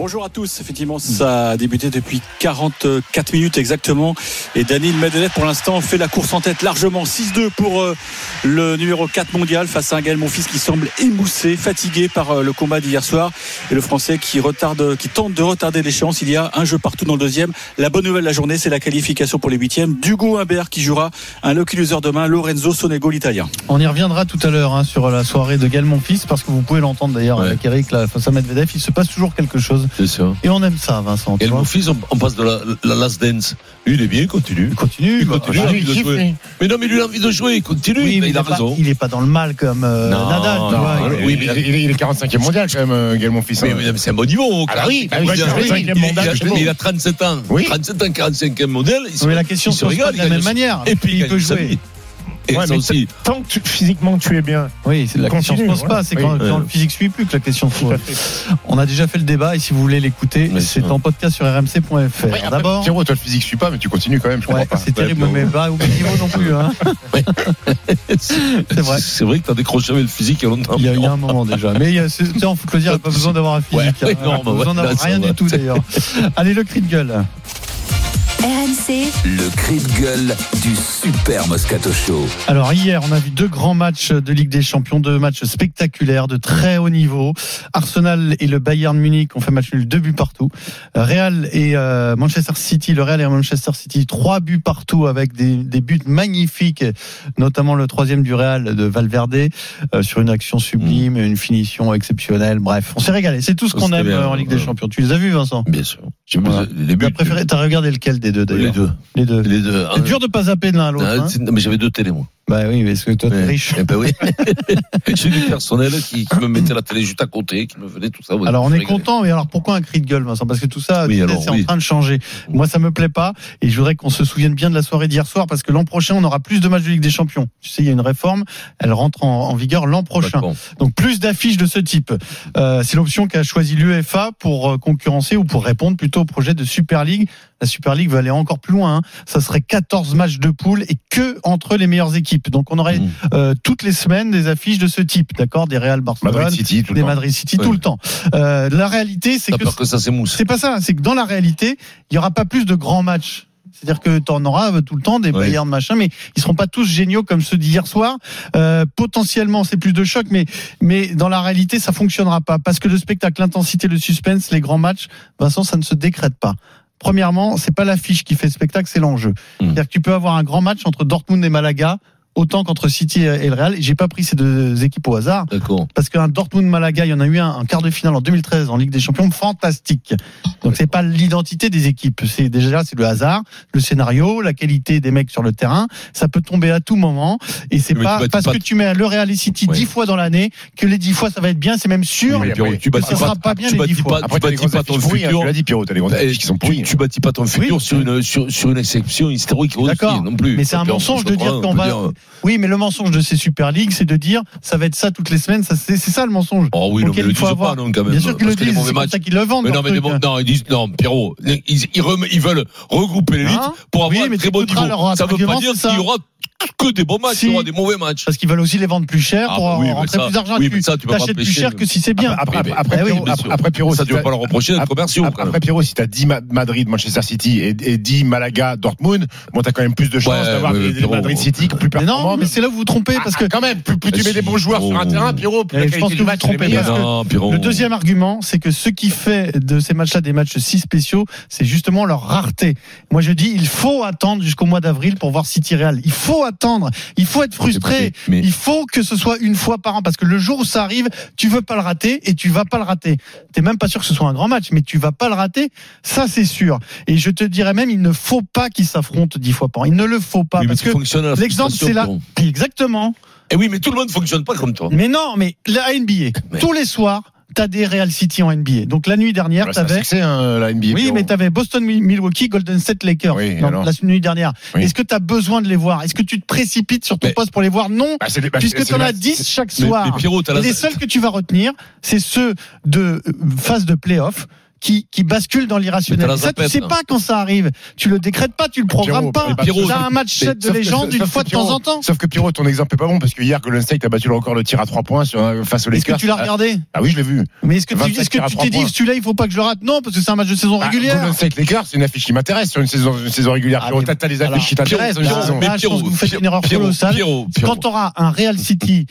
Bonjour à tous, effectivement ça a débuté depuis quarante-quatre minutes exactement et Daniil Medvedev pour l'instant fait la course en tête largement. Six deux pour euh, le numéro quatre mondial face à un Gaël Monfils qui semble émoussé, fatigué par euh, le combat d'hier soir, et le Français qui retarde, qui tente de retarder l'échéance. Il y a un jeu partout dans le deuxième. La bonne nouvelle de la journée, c'est la qualification pour les huitièmes d'Hugo Humbert qui jouera un lucky loser demain, Lorenzo Sonego l'Italien. On y reviendra tout à l'heure hein, sur la soirée de Gaël Monfils, parce que vous pouvez l'entendre d'ailleurs ouais. avec Eric là, face à Medvedev, il se passe toujours quelque chose. C'est ça. Et on aime ça, Vincent. Et le Monfils, on, on passe de la, la last dance. Lui, il est bien, il continue. Il continue. Il continue. Bah, il a envie de jouer. Mais non, mais lui, il a envie de jouer. Il continue. Oui, il, mais il a pas, raison. Il est pas dans le mal comme euh, non, Nadal. Tu non, vois, non, il, oui, mais il, il est quarante-cinquième mondial quand même, Gaël Monfils. Mais, mais c'est un bon niveau. Ah oui, bah, il, oui, il, quarante-cinquième il, mondial, il, a, il a trente-sept ans. Oui. trente-sept ans, quarante-cinquième mondial. Il se, mais la question il se régale. De la même manière. Et puis, il peut jouer. Et ouais, ça aussi. Tant que tu, physiquement tu es bien. Oui, c'est la question ne se pose pas. C'est oui, quand, oui. quand le physique suit plus que la question se pose. On a déjà fait le débat et si vous voulez l'écouter, mais c'est en podcast sur r m c point f r. Oui, d'abord, Pierrot, toi le physique suit pas, mais tu continues quand même. Je ouais, comprends pas. C'est terrible, mais pas au même niveau non plus. Hein. C'est vrai. C'est vrai que tu as décroché avec le physique il y a longtemps. Il y a, il y a un moment déjà. Mais c'est, en foot, le dire, il n'y a pas besoin d'avoir un physique. Ouais, hein. ouais, non, pas bah, besoin ouais, d'avoir là, rien va. du tout d'ailleurs. Allez, le cri de gueule. R M C, le cri de gueule du Super Moscato Show. Alors hier, on a vu deux grands matchs de Ligue des Champions, deux matchs spectaculaires de très haut niveau. Arsenal et le Bayern Munich ont fait match nul, deux buts partout. Real et euh, Manchester City, le Real et Manchester City, trois buts partout avec des, des buts magnifiques, notamment le troisième du Real de Valverde euh, sur une action sublime, une finition exceptionnelle. Bref, on s'est régalé. C'est tout ce qu'on C'était aime bien, en Ligue ouais. des Champions. Tu les as vus, Vincent? Bien sûr. Voilà. Les buts. T'as préféré, t'as regardé lequel des deux d'ailleurs? Les deux. Les deux. Les deux. C'est dur de pas zapper de l'un à l'autre. Ah, hein. mais j'avais deux télés, moi. Bah oui, parce que toi t'es ouais. riche. Eh ben oui. J'ai du personnel qui, qui me mettait la télé juste à côté, qui me faisait tout ça. Alors on est content, mais alors pourquoi un cri de gueule, Vincent? Parce que tout ça, oui, alors, alors, c'est oui. en train de changer. Moi, ça me plaît pas, et je voudrais qu'on se souvienne bien de la soirée d'hier soir, parce que l'an prochain, on aura plus de matchs de Ligue des Champions. Tu sais, il y a une réforme, elle rentre en, en vigueur l'an prochain. D'accord. Donc plus d'affiches de ce type. Euh, c'est l'option qu'a choisi l'UEFA pour concurrencer ou pour répondre plutôt au projet de Super League. La Super League va aller encore plus loin. Hein. Ça serait quatorze matchs de poule et que entre les meilleures équipes. Donc on aurait mmh. euh, toutes les semaines des affiches de ce type, d'accord, des Real Barcelone, Madrid City, tout des le Madrid City ouais. tout le temps. Euh, la réalité, c'est T'as que, peur que ça s'émousse. C'est pas ça. C'est que dans la réalité, il y aura pas plus de grands matchs. C'est-à-dire que tu en auras tout le temps des oui. Bayern machin, mais ils seront pas tous géniaux comme ceux d'hier soir. Euh, potentiellement, c'est plus de choc, mais mais dans la réalité, ça fonctionnera pas parce que le spectacle, l'intensité, le suspense, les grands matchs, Vincent, ça ne se décrète pas. Premièrement, c'est pas l'affiche qui fait le spectacle, c'est l'enjeu. Mmh. C'est-à-dire que tu peux avoir un grand match entre Dortmund et Malaga, autant qu'entre City et le Real. Et j'ai pas pris ces deux équipes au hasard. D'accord. Parce qu'un Dortmund-Malaga, il y en a eu un, un quart de finale en deux mille treize en Ligue des Champions, fantastique. Donc c'est pas l'identité des équipes. C'est déjà, c'est le hasard, le scénario, la qualité des mecs sur le terrain. Ça peut tomber à tout moment. Et c'est mais pas parce pas... que tu mets le Real et City dix ouais. fois dans l'année que les dix fois ça va être bien. C'est même sûr. Oui, que tu bâtis ça sera pas bien tu les dix fois. Après, tu bâtis pas ton futur. Tu l'as dit, Pierrot, t'as les grandes affiches qui sont pourries. Tu bâtis pas ton futur sur une sur sur une exception historique aussi non plus. Mais c'est un mensonge de dire qu'on va. Oui, mais le mensonge de ces Super League, c'est de dire ça va être ça toutes les semaines. Ça, c'est, c'est ça le mensonge. Oh oui, non, mais ils le disent pas, non, quand même. Bien sûr qu'ils le disent, c'est comme ça qu'ils le vendent. Mais non, mais bon, non, ils disent, non, Pierrot, ils, ils, rem, ils veulent regrouper l'élite hein pour avoir oui, un très bon niveau. Ça veut pas dire qu'il y aura que des bons matchs, si. Il y aura des mauvais matchs. Parce qu'ils veulent aussi les vendre plus cher ah, pour bah oui, rentrer ça, plus d'argent. Oui, tu mais ça, tu peux t'achètes pas plus cher que si c'est bien. Après, oui, après, oui, Pierrot, après, après Pierrot, ça, si tu vas pas leur reprocher d'être commerciaux. Après, après Pierrot, si t'as dix Madrid, Manchester City et, et dix Malaga, Dortmund, bon, t'as quand même plus de chances ouais, d'avoir des Madrid City plus performants. Non, mais c'est là où vous vous trompez parce que quand même, plus tu mets des bons joueurs sur un terrain, Pierrot, plus la qualité du match est meilleure. Le deuxième argument, c'est que ce qui fait de ces matchs-là des matchs si spéciaux, c'est justement leur rareté. Moi, je dis, il faut attendre jusqu'au mois d'avril pour voir City Real. Il faut attendre. Il faut être frustré. Mais... Il faut que ce soit une fois par an parce que le jour où ça arrive, tu veux pas le rater et tu vas pas le rater. T'es même pas sûr que ce soit un grand match, mais tu vas pas le rater. Ça, c'est sûr. Et je te dirais même, il ne faut pas qu'ils s'affrontent dix fois par an. Il ne le faut pas oui, parce que l'exemple, c'est là. Exactement. Et oui, mais tout le monde fonctionne pas comme toi. Mais non, mais la N B A, mais... tous les soirs, t'as des Real City en N B A. Donc la nuit dernière, bah, t'avais. C'est hein, la N B A. Oui, mais t'avais Boston, Milwaukee, Golden State, Lakers. Oui, non, la nuit dernière. Oui. Est-ce que t'as besoin de les voir? Est-ce que tu te précipites sur ton mais... poste pour les voir? Non. Bah, c'est, bah, puisque t'en as dix chaque soir. Mais, mais Pierrot, t'as Et la... les seuls que tu vas retenir, c'est ceux de phase de play-off. qui, qui bascule dans l'irrationnel. Mais t'as la Ça, tu zapette, sais hein. pas quand ça arrive. Tu le décrètes pas, tu le programmes Pierrot, pas. mais Pierrot, T'as un match sept de Sauf que- légende une sauf fois que de temps Pierrot- en temps. Sauf que Pierrot, ton exemple est pas bon parce que hier, Golden State a battu le record de tir à trois points sur, un- face aux Est-ce que Lakers. tu l'as regardé? Ah oui, je l'ai vu. Mais est-ce que tu, vingt-cinq est-ce que tirs à tu trois t'es dit, points. celui-là, il faut pas que je le rate? Non, parce que c'est un match de saison Ah, régulière. Golden State Lakers, c'est une affiche qui m'intéresse sur une saison, une saison régulière. Ah, Pierrot, mais- t'as t'as les alors, affiches qui t'intéressent sur une Là, saison. là, je pense que vous faites une erreur Pierrot, colossale. Pierrot, Pierrot. Quand tu auras un Real City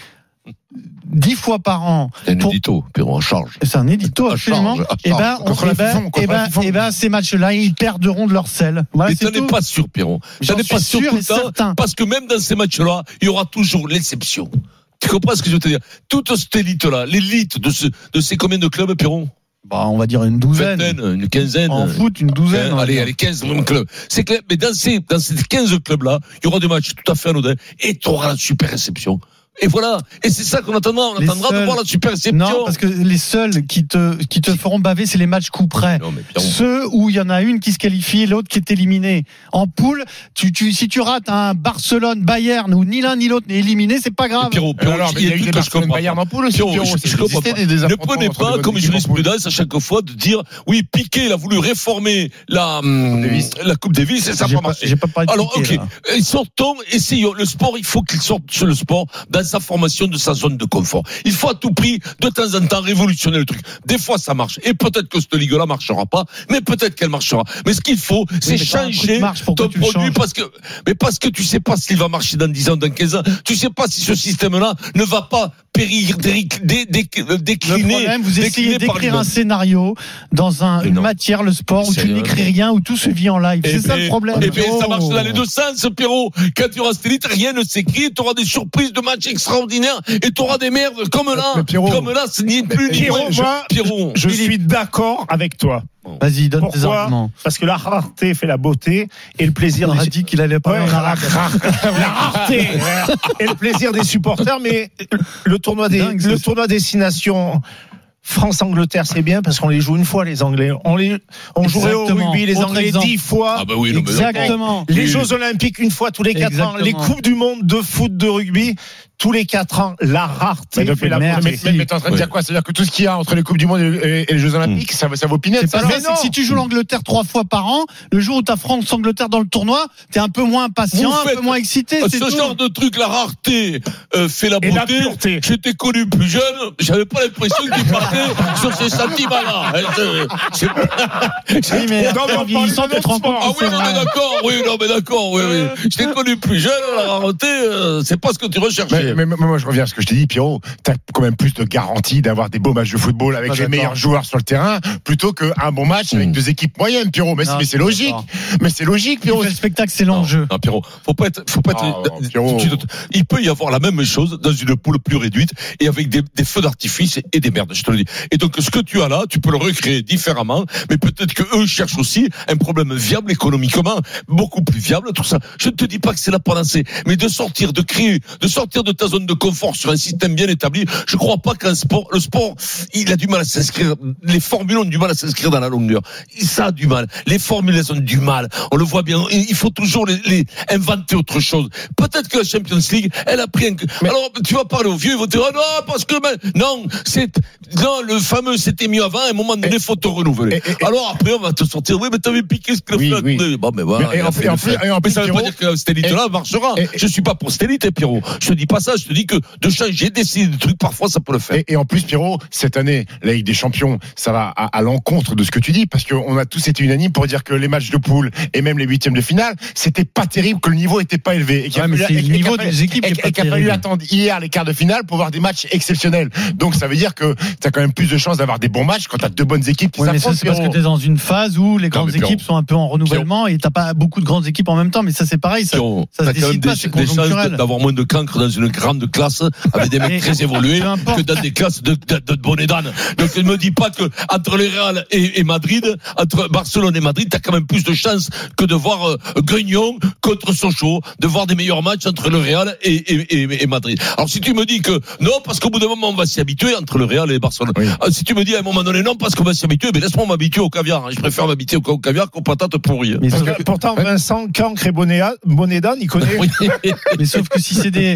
dix fois par an, C'est un pour- édito, Pierrot, en charge. c'est un édito À absolument. charge, à Et ben, charge. on- Contre eh la ben, Fifon, contre eh la ben, Fifon. eh ben, ces matchs-là, ils perdront de leur sel. Voilà, Mais c'est t'en es tout. pas sûr, Pierrot. J'en T'en es pas suis sûr sûr tout et le temps, certain. parce que même dans ces matchs-là, il y aura toujours l'exception. Tu comprends ce que je veux te dire? Toute cette élite-là, l'élite de ce, de ces combien de clubs, Pierrot? Bah, on va dire une douzaine. Vingtaine, une quinzaine. En foot, une douzaine. Hein, on va allez, dire. allez, quinze clubs. C'est clair, mais dans ces, dans ces quinze clubs-là, il y aura des matchs tout à fait anodins et tu auras la super réception. Et voilà. Et c'est ça qu'on attendra. On Les attendra seuls- de voir la super réception. Non, parce que les seuls qui te, qui te feront baver, c'est les matchs coup près. Non, mais Pierrot. Ceux où il y en a une qui se qualifie et l'autre qui est éliminée. En poule, tu, tu, si tu rates un Barcelone, Bayern, où ni l'un ni l'autre n'est éliminé, c'est pas grave. Pierrot, Pierrot, Alors, mais il y a eu des Barcelone Bayern en poule aussi. Pierrot, Pierrot, je- c'est- je comprends c'était pas. des- des Ne affrontements prenez entre pas les comme bonnes équipes en poule. jurisprudence à chaque fois de dire oui, Piqué, il a voulu réformer la, hum, Davis. la Coupe Davis et ça J'ai n'a pas pas, marché. j'ai pas parlé de Alors, Piqué, ok, là. et sortons, essayons. Le sport, il faut qu'il sorte sur le sport dans sa formation de sa zone de confort. Il faut à tout prix, de temps en temps, révolutionner le truc. Des fois, ça marche. Et peut-être que cette ligue-là marchera pas, mais peut-être qu'elle marchera. Mais ce qu'il faut, c'est mais t'as un truc changer qui marche, pourquoi ton tu le produit changes parce que, mais parce que tu sais pas s'il va marcher dans dix ans, dans quinze ans. Tu sais pas si ce système-là ne va pas périr, dé- dé- dé- Le décliner. problème, vous essayez décliner par d'écrire un lui-même. scénario dans un, Mais une non. matière, le sport, où tu Sérieux. n'écris rien, où tout se vit en live. Eh C'est ça ben, le problème. Eh bien, ça marche Oh. dans les deux sens, Pierrot. Quand tu auras cette élite, rien ne s'écrit, tu auras des surprises de matchs extraordinaires et tu auras des merdes comme là. Mais Pierrot, comme là, c'est ni plus ni Pierrot, moins. moi, Pierrot. Je suis d'accord avec toi. Vas-y, donne tes Pourquoi? arguments. Parce que la rareté fait la beauté et le plaisir On des a dit qu'il allait pas Ouais, en la, arabe. la rareté et le plaisir des supporters, mais le tournoi des Dingue, le ça. tournoi destination France-Angleterre, c'est bien parce qu'on les joue une fois, les Anglais. On les on jouerait au Exactement. rugby, les Autre Anglais exemple. dix fois. Ah bah oui, non, mais d'accord. Exactement. Les Oui. Jeux Olympiques une fois tous les quatre ans, Exactement. les Coupes du Monde de foot, de rugby tous les quatre ans. La rareté Mais, fait la merde, beauté. mais, mais, mais t'es en train de Ouais. dire quoi? C'est-à-dire que tout ce qu'il y a entre les Coupes du Monde et, et- et les Jeux Olympiques, ça, ça vaut pinette, C'est ça, pas alors ça, c'est que si tu joues l'Angleterre trois fois par an, le jour où t'as France-Angleterre dans le tournoi, t'es un peu moins impatient, Vous un faites- peu moins excité, c'est Ce tout. genre de truc, la rareté euh, fait la Et la beauté. pureté. J'étais connu plus jeune, j'avais pas l'impression qu'il partait sur ces sentiments-là. Hein, c'est- c'est- Oui, mais Non, mais on en vieillissant, parle de tu te rends compte sport. Ah que oui, c'est non, mais vrai. d'accord, oui, non, mais d'accord, oui, oui. J'étais connu plus jeune, la rareté, euh, c'est pas ce que tu recherchais. Mais, mais- mais moi, je reviens à ce que je t'ai dit, Pierrot. T'as quand même plus de garantie d'avoir des beaux matchs de football avec Pas les d'accord. meilleurs joueurs sur le terrain plutôt qu'un bon match avec Mm. deux équipes moyennes, Pierrot. Mais, c'est- Non, mais c'est je suis logique. d'accord. Mais c'est logique, Pierrot. Le spectacle, c'est Non, l'enjeu. non, Pierrot, faut pas être, faut pas être. Ah, Pierrot. tu- tu- il peut y avoir la même chose dans une poule plus réduite et avec des, des feux d'artifice et des merdes, je te le dis. Et donc, ce que tu as là, tu peux le recréer différemment, mais peut-être que eux cherchent aussi un problème viable économiquement, beaucoup plus viable, tout ça. Je ne te dis pas que c'est la panacée, mais de sortir, de créer, de sortir de ta zone de confort sur un système bien établi, je crois pas qu'un sport, le sport, il a du mal à s'inscrire, les formules ont du mal à s'inscrire dans la longueur. Ça a du mal. Les formules, elles ont du mal. On le voit bien. Il faut toujours les, les inventer autre chose. Peut-être que la Champions League, elle a pris un, alors, tu vas parler aux vieux, ils vont dire, oh non, parce que, ben, non, c'est, non, le fameux, c'était mieux avant, à un moment donné, il faut te renouveler. et- et- Alors après, on va te sortir, oui, mais t'avais piqué ce que Oui, le oui. Bon, mais voilà. Mais- et il a en fait plus- le en plus- fait. et en plus, Mais ça veut pas Pierrot, dire que cette élite-là marchera. et- Je suis pas pour cette élite, Pierrot. Je te dis pas ça, je te dis que de changer, d'essayer des trucs, parfois, ça peut le faire. Et, et en plus, Pierrot, cette année, la Ligue des Champions, ça va à, à l'encontre de ce que tu dis, parce qu'on a tous été unanimes pour dire que les matchs de poule et même les huitièmes de finale, c'était pas terrible, que le niveau était pas élevé. Et qu'il Ouais, a mais fallu- c'est et- le et niveau qu'il a des équipes qui est et- pas et qu'il a fallu terrible. attendre hier les quarts de finale pour voir des matchs exceptionnels. Donc ça veut dire que t'as quand même plus de chances d'avoir des bons matchs quand t'as deux bonnes équipes qui Ouais, mais ça, s'affrontent. c'est parce que Pierrot. t'es dans une phase où les grandes mais Pierrot. équipes sont un peu en renouvellement et t'as pas beaucoup de grandes équipes en même temps, mais ça, c'est pareil, ça, Pierrot, ça se t'as quand même décide pas, des, c'est des chances conjoncturel. d'avoir moins de cancres dans une grande classe avec des mecs Mais très évolués peu importe. que dans des classes de, de, de bonnet d'âne. Donc ne me dis pas que entre les Real et, et Madrid, entre Barcelone et Madrid, t'as quand même plus de chances que de voir euh, Guignon contre Sochaux, de voir des meilleurs matchs entre le Real et, et, et, et Madrid. Alors si tu me dis que non, parce qu'au bout d'un moment on va s'y habituer entre le Real et Barcelone. Oui. Ah, si tu me dis à un moment donné non, parce qu'on va s'y habituer, mais laisse-moi m'habituer au caviar. hein. Je préfère m'habituer au, au caviar qu'aux patates pourries. Mais Parce sauf que pourtant, Vincent Cancre et Bonnet- Bonnet d'Âne, il connaît. Oui. Mais sauf que si c'est des, Parce que j'ai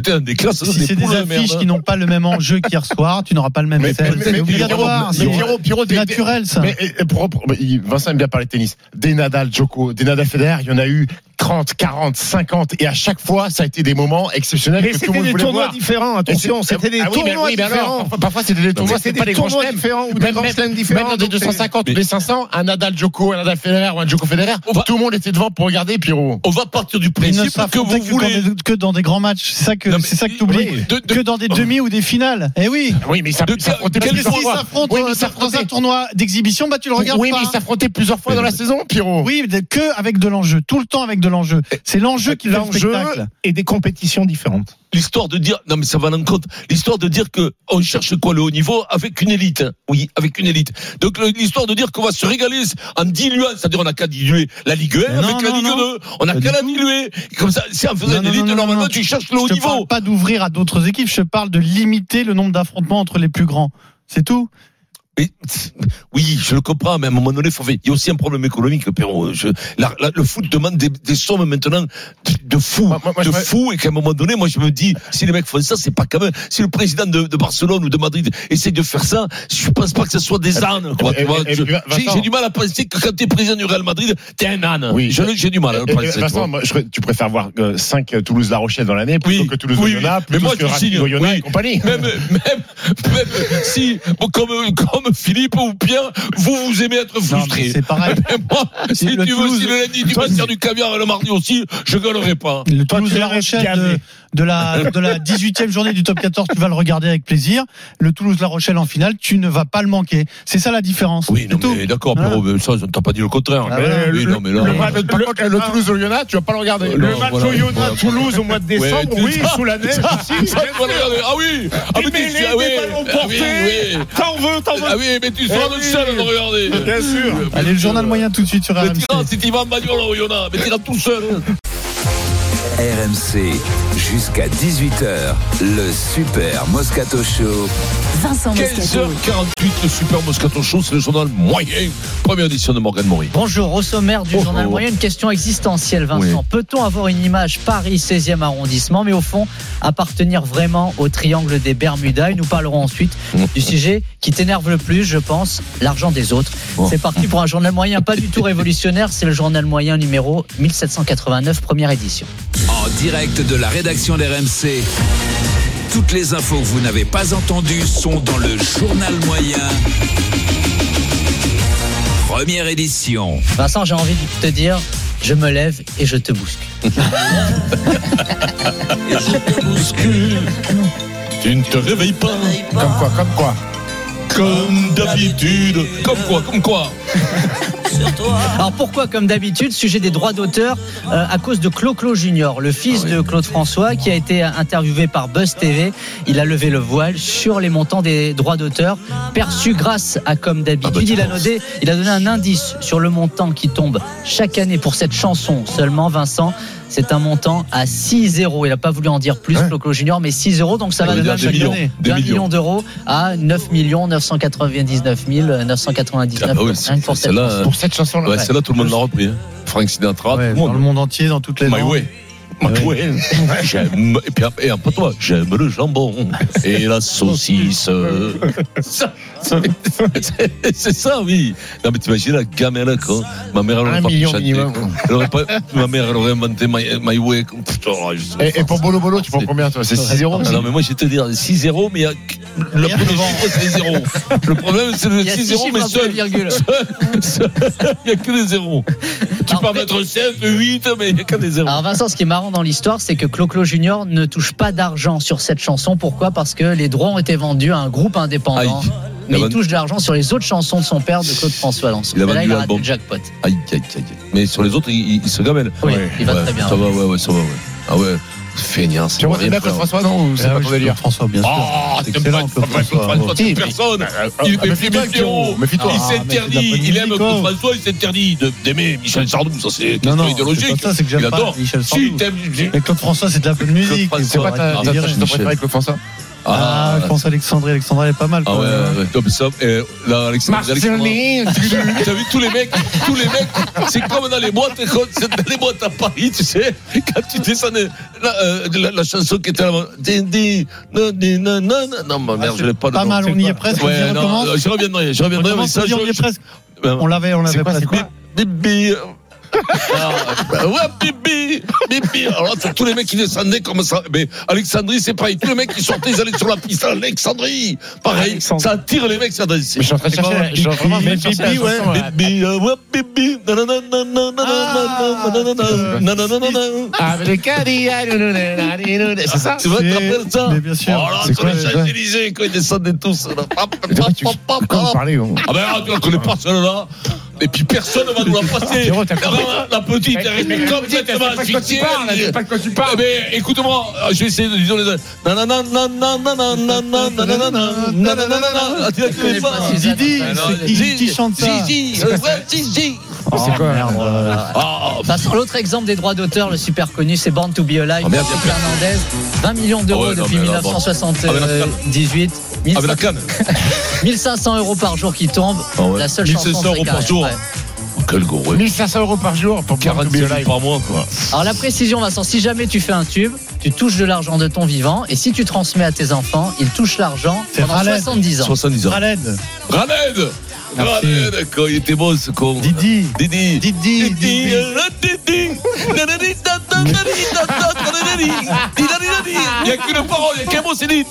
putain, des classes, Si des c'est des poules de affiches merde. qui n'ont pas le même enjeu qu'hier soir, tu n'auras pas le même Mais- sel. mais- C'est mais- obligatoire. mais- C'est Pierrot, Pierrot, des- naturel, ça. Mais et- et pour- pour- mais il- Vincent aime bien parler de tennis. Des Nadal, Djoko, des Nadal Federer, il y en a eu trente, quarante, cinquante, et à chaque fois, ça a été des moments exceptionnels Mais que tout le c'était monde des voulait tournois voir. différents, Et attention, c'est- c'était des ah oui, mais tournois oui, mais alors, différents. parfois- parfois c'était des tournois, C'était c'était pas des des grands tournois chelems. différents ou des Même- grands même- chelems différents. Même dans des donc deux cent cinquante ou Mais- des cinq cents, un Nadal Djoko, un Nadal Federer ou un Djoko Federer, On va- tout le monde était devant pour regarder Pierrot. On va partir du Ils ne principe que s'affrontaient vous que, voulez. dans des- que dans des grands matchs. C'est ça que, Non, mais- c'est ça que tu oublies. oui, de- de- Que dans des demi ou des finales. Eh oui. Oui, mais ça De- s'affrontait quel Parce que plusieurs s'ils fois. s'affrontent Oui, mais euh, ça dans un s'affrontait- tournoi d'exhibition, bah tu le regardes Oui, pas. mais ils s'affrontaient plusieurs fois dans la saison, Pierrot. Oui, mais que avec de l'enjeu, tout le temps avec de l'enjeu. C'est l'enjeu qui fait le L'enjeu spectacle. et des compétitions différentes. L'histoire de dire, non mais ça va à l'encontre, l'histoire de dire que on cherche quoi le haut niveau avec une élite, hein. Oui, avec une élite. Donc le- l'histoire de dire qu'on va se régaler en diluant, c'est-à-dire on n'a qu'à diluer la Ligue un Mais non, avec la non, Ligue non. deux, on n'a Pas qu'à du la tout. diluer. Comme ça, c'est en faisant Non, une non, élite, non, non, normalement non. tu cherches le haut Je te parle niveau. pas d'ouvrir à d'autres équipes, je te parle de limiter le nombre d'affrontements entre les plus grands. C'est tout. Mais, oui, je le comprends, mais à un moment donné, faut faire- il y a aussi un problème économique, Pierrot. Je, la- la- le foot demande des, des sommes maintenant de, de fou, Moi, moi, moi, de je- fou, et qu'à un moment donné, moi, je me dis, si les mecs font ça, c'est pas quand même, si le président de, de Barcelone ou de Madrid essaie de faire ça, je pense pas que ce soit des ânes, quoi, et- tu vois. et- et- Je- Vincent- J'ai j'ai du mal à penser que quand t'es président du Real Madrid, t'es un âne. Oui. Je- J'ai du mal à le Et- et penser, tu vois. Vincent, moi, je- tu préfères voir cinq Toulouse-La Rochelle dans l'année plutôt Oui, que Toulouse oui, Oyonnax, mais plutôt moi, que je Racing signe, Oyonnax oui. et compagnie. Même, même, même si, bon, comme, comme Philippe ou Pierre, vous, vous aimez être Non, mais frustré. c'est pareil. Mais moi, si Le tu veux, Toulouse- si le lundi tu vas te faire du caviar et le mardi aussi, je gueulerai pas. Le Toi, Toulouse tu de La l'aurais Rochelle gavé. de, de la de la dix-huitième journée du top quatorze, tu vas le regarder avec plaisir. Le Toulouse La Rochelle en finale, tu ne vas pas le manquer. C'est ça la différence. Oui, C'est non, tout. mais d'accord, Voilà. Pierrot, mais ça, on t'a pas dit le contraire. Ah, Mais voilà. oui, non, mais là. Le, euh, match- par contre, le Toulouse Oyonnax, tu vas pas le regarder. Non, Le match voilà, Oyonnax-Toulouse voilà. au mois de Ouais, décembre, tu- oui, ça- sous la neige ça- aussi. ça, tu vas le regarder. Ah oui! Ah, mais Des tu mêlées, ah oui, des ballons ah oui, portés. oui. T'en veux, t'en veux. Ah oui, mais tu seras Eh le oui. seul à le regarder. Bien sûr. Allez, le journal moyen tout de suite sur Mais R M C. t'iras, si tu vas en bagnole au Oyonnax, mais t'iras tout seul. R M C, jusqu'à dix-huit heures, le Super Moscato Show. Vincent quinze Moscato. heures quarante-huit, le Super Moscato Show, c'est le journal moyen. Première édition de Morgan Maury. Bonjour, au sommaire du Oh, journal oh. moyen, une question existentielle, Vincent. Oui. Peut-on avoir une image Paris seizième arrondissement, mais au fond appartenir vraiment au triangle des Bermudas? Et nous parlerons ensuite du sujet qui t'énerve le plus, je pense, l'argent des autres. Oh. C'est parti pour un journal moyen pas du tout révolutionnaire, c'est le journal moyen numéro mille sept cent quatre-vingt-neuf, première édition. En direct de la rédaction d'R M C. Toutes les infos que vous n'avez pas entendues sont dans le journal moyen. Première édition. Vincent, j'ai envie de te dire, je me lève et je te bouscule. Tu ne te réveilles pas. Comme quoi, comme quoi. Comme d'habitude. Comme quoi, comme quoi. Alors pourquoi, comme d'habitude, sujet des droits d'auteur euh, à cause de Clo-Clo Junior, le fils Ah oui. de Claude François, qui a été interviewé par Buzz T V. Il a levé le voile sur les montants des droits d'auteur perçus grâce à Comme d'habitude. Ah bah, il a donné, il a donné un indice sur le montant qui tombe chaque année pour cette chanson seulement, Vincent. C'est un montant à six euros. Il n'a pas voulu en dire plus, Ouais. Clo-Clo Junior, mais six euros. Donc ça Ça va veut de dire d'un des millions. million, Des d'un millions. million d'euros à neuf millions neuf cent quatre-vingt-dix-neuf mille neuf cent quatre-vingt-dix-neuf. Ah bah oui, rien que pour c'est cette là, chanson. Pour cette chanson-là. Ouais, c'est là tout le monde l'a repris. Hein. Frank Sinatra, Ouais, tout le dans le monde. monde entier, dans toutes les My langues. way. My way. J'aime, et puis après, et après toi, j'aime le jambon et la saucisse. Ça, ça, c'est, c'est ça, oui. Non, mais t'imagines la gamelle, quoi. Ma mère, elle aurait Un pas pu million chanter, minimum. quoi. Elle aurait pas, ma mère, elle aurait inventé My, my way. Putain, je sais Et, pas. et pour Bolo Bolo, tu prends combien, toi? C'est six euros? Ah non, mais moi, je vais te dire, six zéro, mais il y a, le Rien premier devant. chiffre, c'est les zéros. Le problème, c'est le Il y a six six zéro, mais chiffres après seul. la virgule. Seul- seul- Il n'y a que des zéros. Tu Alors, peux en mais- mettre sept, huit, mais il n'y a que des zéros. Alors Vincent, ce qui est marrant dans l'histoire, c'est que Clo-Clo Junior ne touche pas d'argent sur cette chanson. Pourquoi? Parce que les droits ont été vendus à un groupe indépendant. Aïe. Mais Il a il touche de l'argent sur les autres chansons de son père, de Claude François Lance. Il a Et là, vendu il a raté l'album. le jackpot. Aïe, aïe, aïe, aïe. Mais sur les autres, il, il- il se gamelle. Oui, Ouais, il va Ouais, très bien. Ça va, ouais, ouais, ça va, ouais. Ah ouais, feignant, c'est Tu vois, rien bien Claude faire. François, non? Ou c'est Ah pas oui, ton délire? Claude François, bien sûr. Oh, C'est t'aimes excellent, pas Claude Claude François. François, Si, c'est personne. Ah, Il ah, fait méfie-toi, Philippe Pierrot, Pierrot. méfie-toi. Il Ah, mais c'est de la s'interdit, bonne il aime musique, Claude oh. François, il s'interdit de- d'aimer Michel Sardou, ça c'est Non, question non, c'est idéologique. pas ça, c'est que j'aime Il pas adore. Michel Si, Sardou. t'aimes. Mais Claude François, c'est de la bonne musique. Claude C'est pas ta Arrête, ta Michel. chanson préférée avec Claude François? Ah, je pense à Alexandrie. Alexandrie, elle est pas mal. Ah quoi. ouais, ouais, top ça. Et là, Alexandre, Marceline. t'as vu tous les mecs, tous les mecs, c'est comme dans les boîtes, c'est dans les boîtes à Paris, tu sais, quand tu descendais la, euh, la, la chanson qui était là, di, di, non, di, non, non, non, non, merde, je l'ai pas. Pas mal, on y est presque. On y Ouais, non, recommence. je reviendrai, je On reviendrai, mais commence ça, à je, dire, on y est je- presque. Ben, On l'avait, on l'avait C'est quoi, presque. c'est quoi Bibi. Ah, ouais, Bibi, Bibi. Alors, c'est tous les mecs qui descendaient comme ça. Mais Alexandrie, c'est pareil. Tous les mecs qui sortaient, ils allaient sur la piste à Alexandrie. Pareil, Alexandrie. ça attire les mecs, ça danse. Mais je suis en train de chercher. Je suis vraiment en train de chercher la Bibi, ouais, chanson, là. Bibi, euh, ouais, Bibi. Nanana, nanana, nanana, nanana, nanana. Avec le Cadillac, c'est ça. Tu vois, tu te C'est- rappelles ça? mais bien sûr. Oh là, C'est sur quoi, les c'est quoi Champs-Élysées, quand ils descendaient tous. Là. Hop, De quoi hop, tu- hop, hop, de quoi vous hop. parlez, gros Ah ben là, tu la connais pas celle-là. Et puis personne ne va nous la passer. Pierrot, t'as compris. La petite, elle est complètement asphyxiée. pas de quoi tu parles. Eh ben, écoute-moi, je vais essayer de dire les nanana, nanana, nanana, nanana, nanana. Ah, tu la connais pas? Didi, c'est qui qui chante ça? Gigi, ouais, Gigi. C'est quoi Ah, Bah, sur l'autre exemple des droits d'auteur, le super connu, c'est Born to Be Alive. Ah, merde, Francis bien Fernandez, vingt millions d'euros Ah ouais, non, depuis mais là, mille neuf cent soixante-dix-huit. avec la canne. mille cinq cents euros par jour qui tombent. Ah ouais. La seule mille chanson cinq de cents sa euros par carrière. jour. Ouais. Quel gros, ouais. mille cinq cents euros par jour pour Born to Be quarante-six Alive. par mois, quoi. Alors la précision, Vincent, si jamais tu fais un tube, tu touches de l'argent de ton vivant, et si tu transmets à tes enfants, ils touchent l'argent C'est pendant Raled. soixante-dix ans. soixante-dix ans. Khaled. Raled Merci. Raled, quand il était bon, ce con. Didi. Didi. Didi. Didi. Didi. Didi. Il n'y a qu'une parole, il n'y a qu'un mot, c'est dit.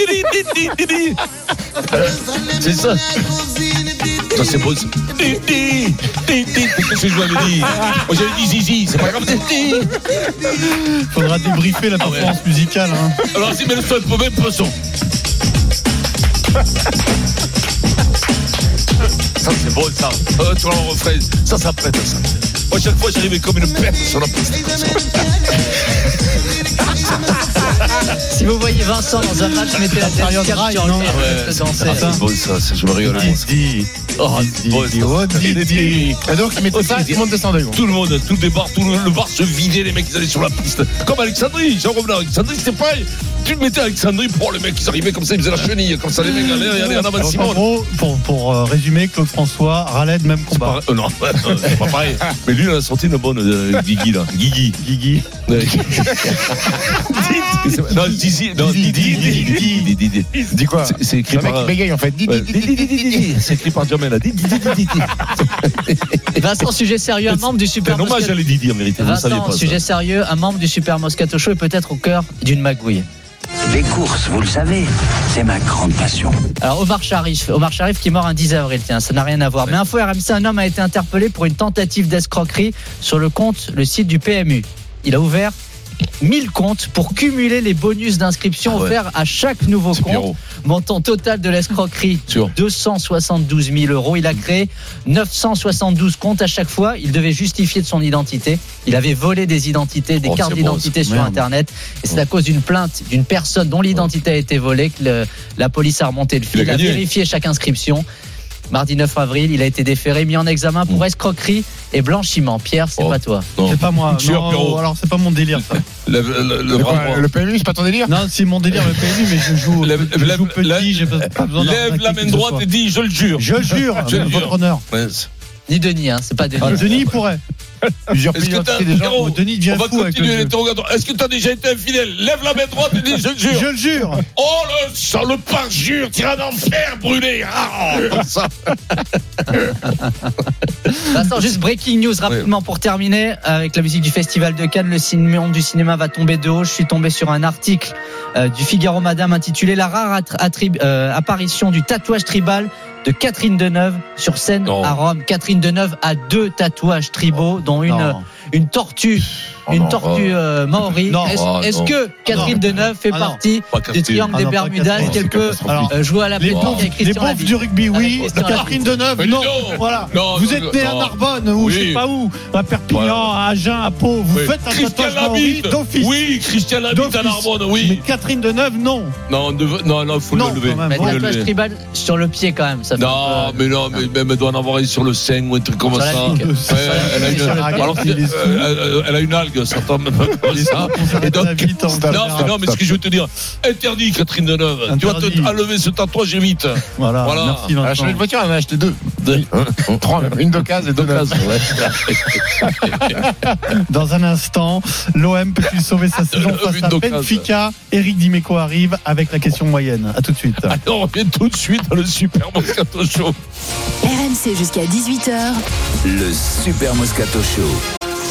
C'est ça. Ça, c'est beau. Didi. Didi. Qu'est-ce que je vous avais dit? Moi, j'avais dit Zizi, c'est pas grave. Didi. Faudra débriefer la Ah ouais. performance musicale. Hein. Alors, si, mais le son, même pas son. Ça, c'est bon, ça. Euh, tu vois, le refrain. Ça, ça prête, ça. Moi, chaque fois, j'arrivais comme une pète sur la piste. Si vous voyez Vincent dans un match, mettez la période tête rail, sur non lui. Ouais, Se danser. ah, c'est bon, ça. c'est- Je me régale. moi, ça. Didi. Oh, c'est bon, Didi. ça. Oh, Didi. Et donc, ils mettaient ça, tout le monde descendait. gros. Tout le monde, tout le bar, tout le, le bar se vidait, les mecs ils allaient sur la piste. Comme Alexandrie, j'en revenais à Alexandrie, c'était pareil. Tu le mettais à Alexandrie, pour les mecs ils arrivaient comme ça, ils faisaient la chenille, comme ça les mecs allaient, allaient en avant de En Simone. gros, pour, pour euh, résumer, Claude François, Raled, même C'est combat. pas, euh, non, c'est pas pareil. Mais lui, il a sorti une bonne euh, Guigui là. Guigui. Guigui. Ouais. non, Zizi, non, Didi, Didi, Didi, Didi. Dis quoi? C'est- C'est écrit Le mec par. qui bégaye en fait. Didi, Ouais, Didi, Didi, Didi, Didi. C'est écrit par Jamel là. Didi, Didi, Didi. Vincent, sujet sérieux, un membre du C'est Super un hommage à Moscato. les Didi en vérité. Vous ne saviez Vincent, pas sujet ça. sérieux, un membre du Super Moscato Show est peut-être au cœur d'une magouille. Les courses, vous le savez, c'est ma grande passion. Alors Omar Sharif, Omar Sharif qui est mort un dix avril, tiens, ça n'a rien à voir. Mais info R M C, un homme a été interpellé pour une tentative d'escroquerie sur le compte, le site du P M U. Il a ouvert mille comptes pour cumuler les bonus d'inscription Ah ouais. offerts à chaque nouveau C'est compte. Pierrot. Montant total de l'escroquerie, Sûr. deux cent soixante-douze mille euros. Il a créé neuf cent soixante-douze comptes à chaque fois. Il devait justifier de son identité. Il avait volé des identités, des Oh, cartes c'est bon, d'identité ça. sur Merde. Internet. Et c'est à cause d'une plainte d'une personne dont l'identité a été volée que le- la police a remonté le Il a fil, a gagné. vérifié chaque inscription. Mardi neuf avril, il a été déféré, mis en examen pour escroquerie et blanchiment. Pierre, c'est Oh. pas toi. Non. C'est pas moi. Sûr, Non, Pierrot. alors c'est pas mon délire. Ça. Le, le, le, Le, bras quoi, droit. le P M U, c'est pas ton délire? Non, c'est mon délire le P M U, mais je joue, Lève- je lève- joue petit, lève- j'ai pas, pas besoin Lève d'arnaquer la qui main que ce droite soit. et dis je le jure. Je jure, Je le votre jure. honneur. Mince. Ni Denis, hein, c'est pas Denis. Ah, Denis il pourrait. Plusieurs Est-ce que pays t'as- des gens. Pierrot, Denis devient on va fou avec continuer le jeu. l'interrogatoire. Est-ce que tu as déjà été infidèle? Lève la main droite et dis je le jure. Je le jure. Oh le sang, le parjure, tira d'enfer brûlé. Ah, comme ça. Vincent, juste breaking news rapidement pour terminer. Avec la musique du Festival de Cannes, le cinéma du cinéma va tomber de haut. Je suis tombé sur un article euh, du Figaro Madame intitulé La rare attri- attrib- euh, apparition du tatouage tribal de Catherine Deneuve sur scène Non. à Rome. Catherine Deneuve a deux tatouages tribaux, dont une, Non. une tortue, Oh une non, tortue euh, maori. Non. Est-ce Oh est-ce non. que Catherine non. Deneuve fait Ah non. partie Pas du Catherine. triangle Ah des non, pas Bermudas? Catherine. Est-ce qu'elle C'est peut catastrophique. euh, jouer à la Les pétanque pauvres, avec les Christian pauvres Labitte? du rugby, oui. Avec Christian Catherine Deneuve, Mais non. non. Voilà. Non, Vous non, êtes né à non. Narbonne ou je Oui. sais pas où, à Perpignan, Voilà. à Agen, à Pau. Vous Oui. faites un Christian tatouage maori Labitte. d'office. Oui, Christian Labitte à D'office. Narbonne, Mais oui. Catherine Deneuve, non. Non, de- non, non, faut Non, le lever. quand même. Mais Faut le tatouage lever. tribal sur le pied quand même. Ça fait Non, un peu- mais non, mais même elle doit en avoir une sur le sein ou un truc comme Sur la ça. ligue. Ouais, elle, a une, Sur la ligue. alors, Il est euh, elle, elle a une algue Ligue, ça tombe même pas comme ça. Et donc, Vite, non, non, non, mais ce que je veux te dire, interdit, Catherine Deneuve. Tu vas te enlever ce tatouage vite. Voilà, Voilà. merci Elle a Vincent. changé de voiture, elle en a acheté deux. Trois, même. Une d'occasion et deux neuves. Dans un instant, l'O M peut-il sauver sa saison Le face but à d'occasion. Benfica? Eric Dimeco arrive avec la question moyenne. À tout de suite. Alors, on revient tout de suite dans le Super Moscato Show. R M C jusqu'à dix-huit heures. Le Super Moscato Show.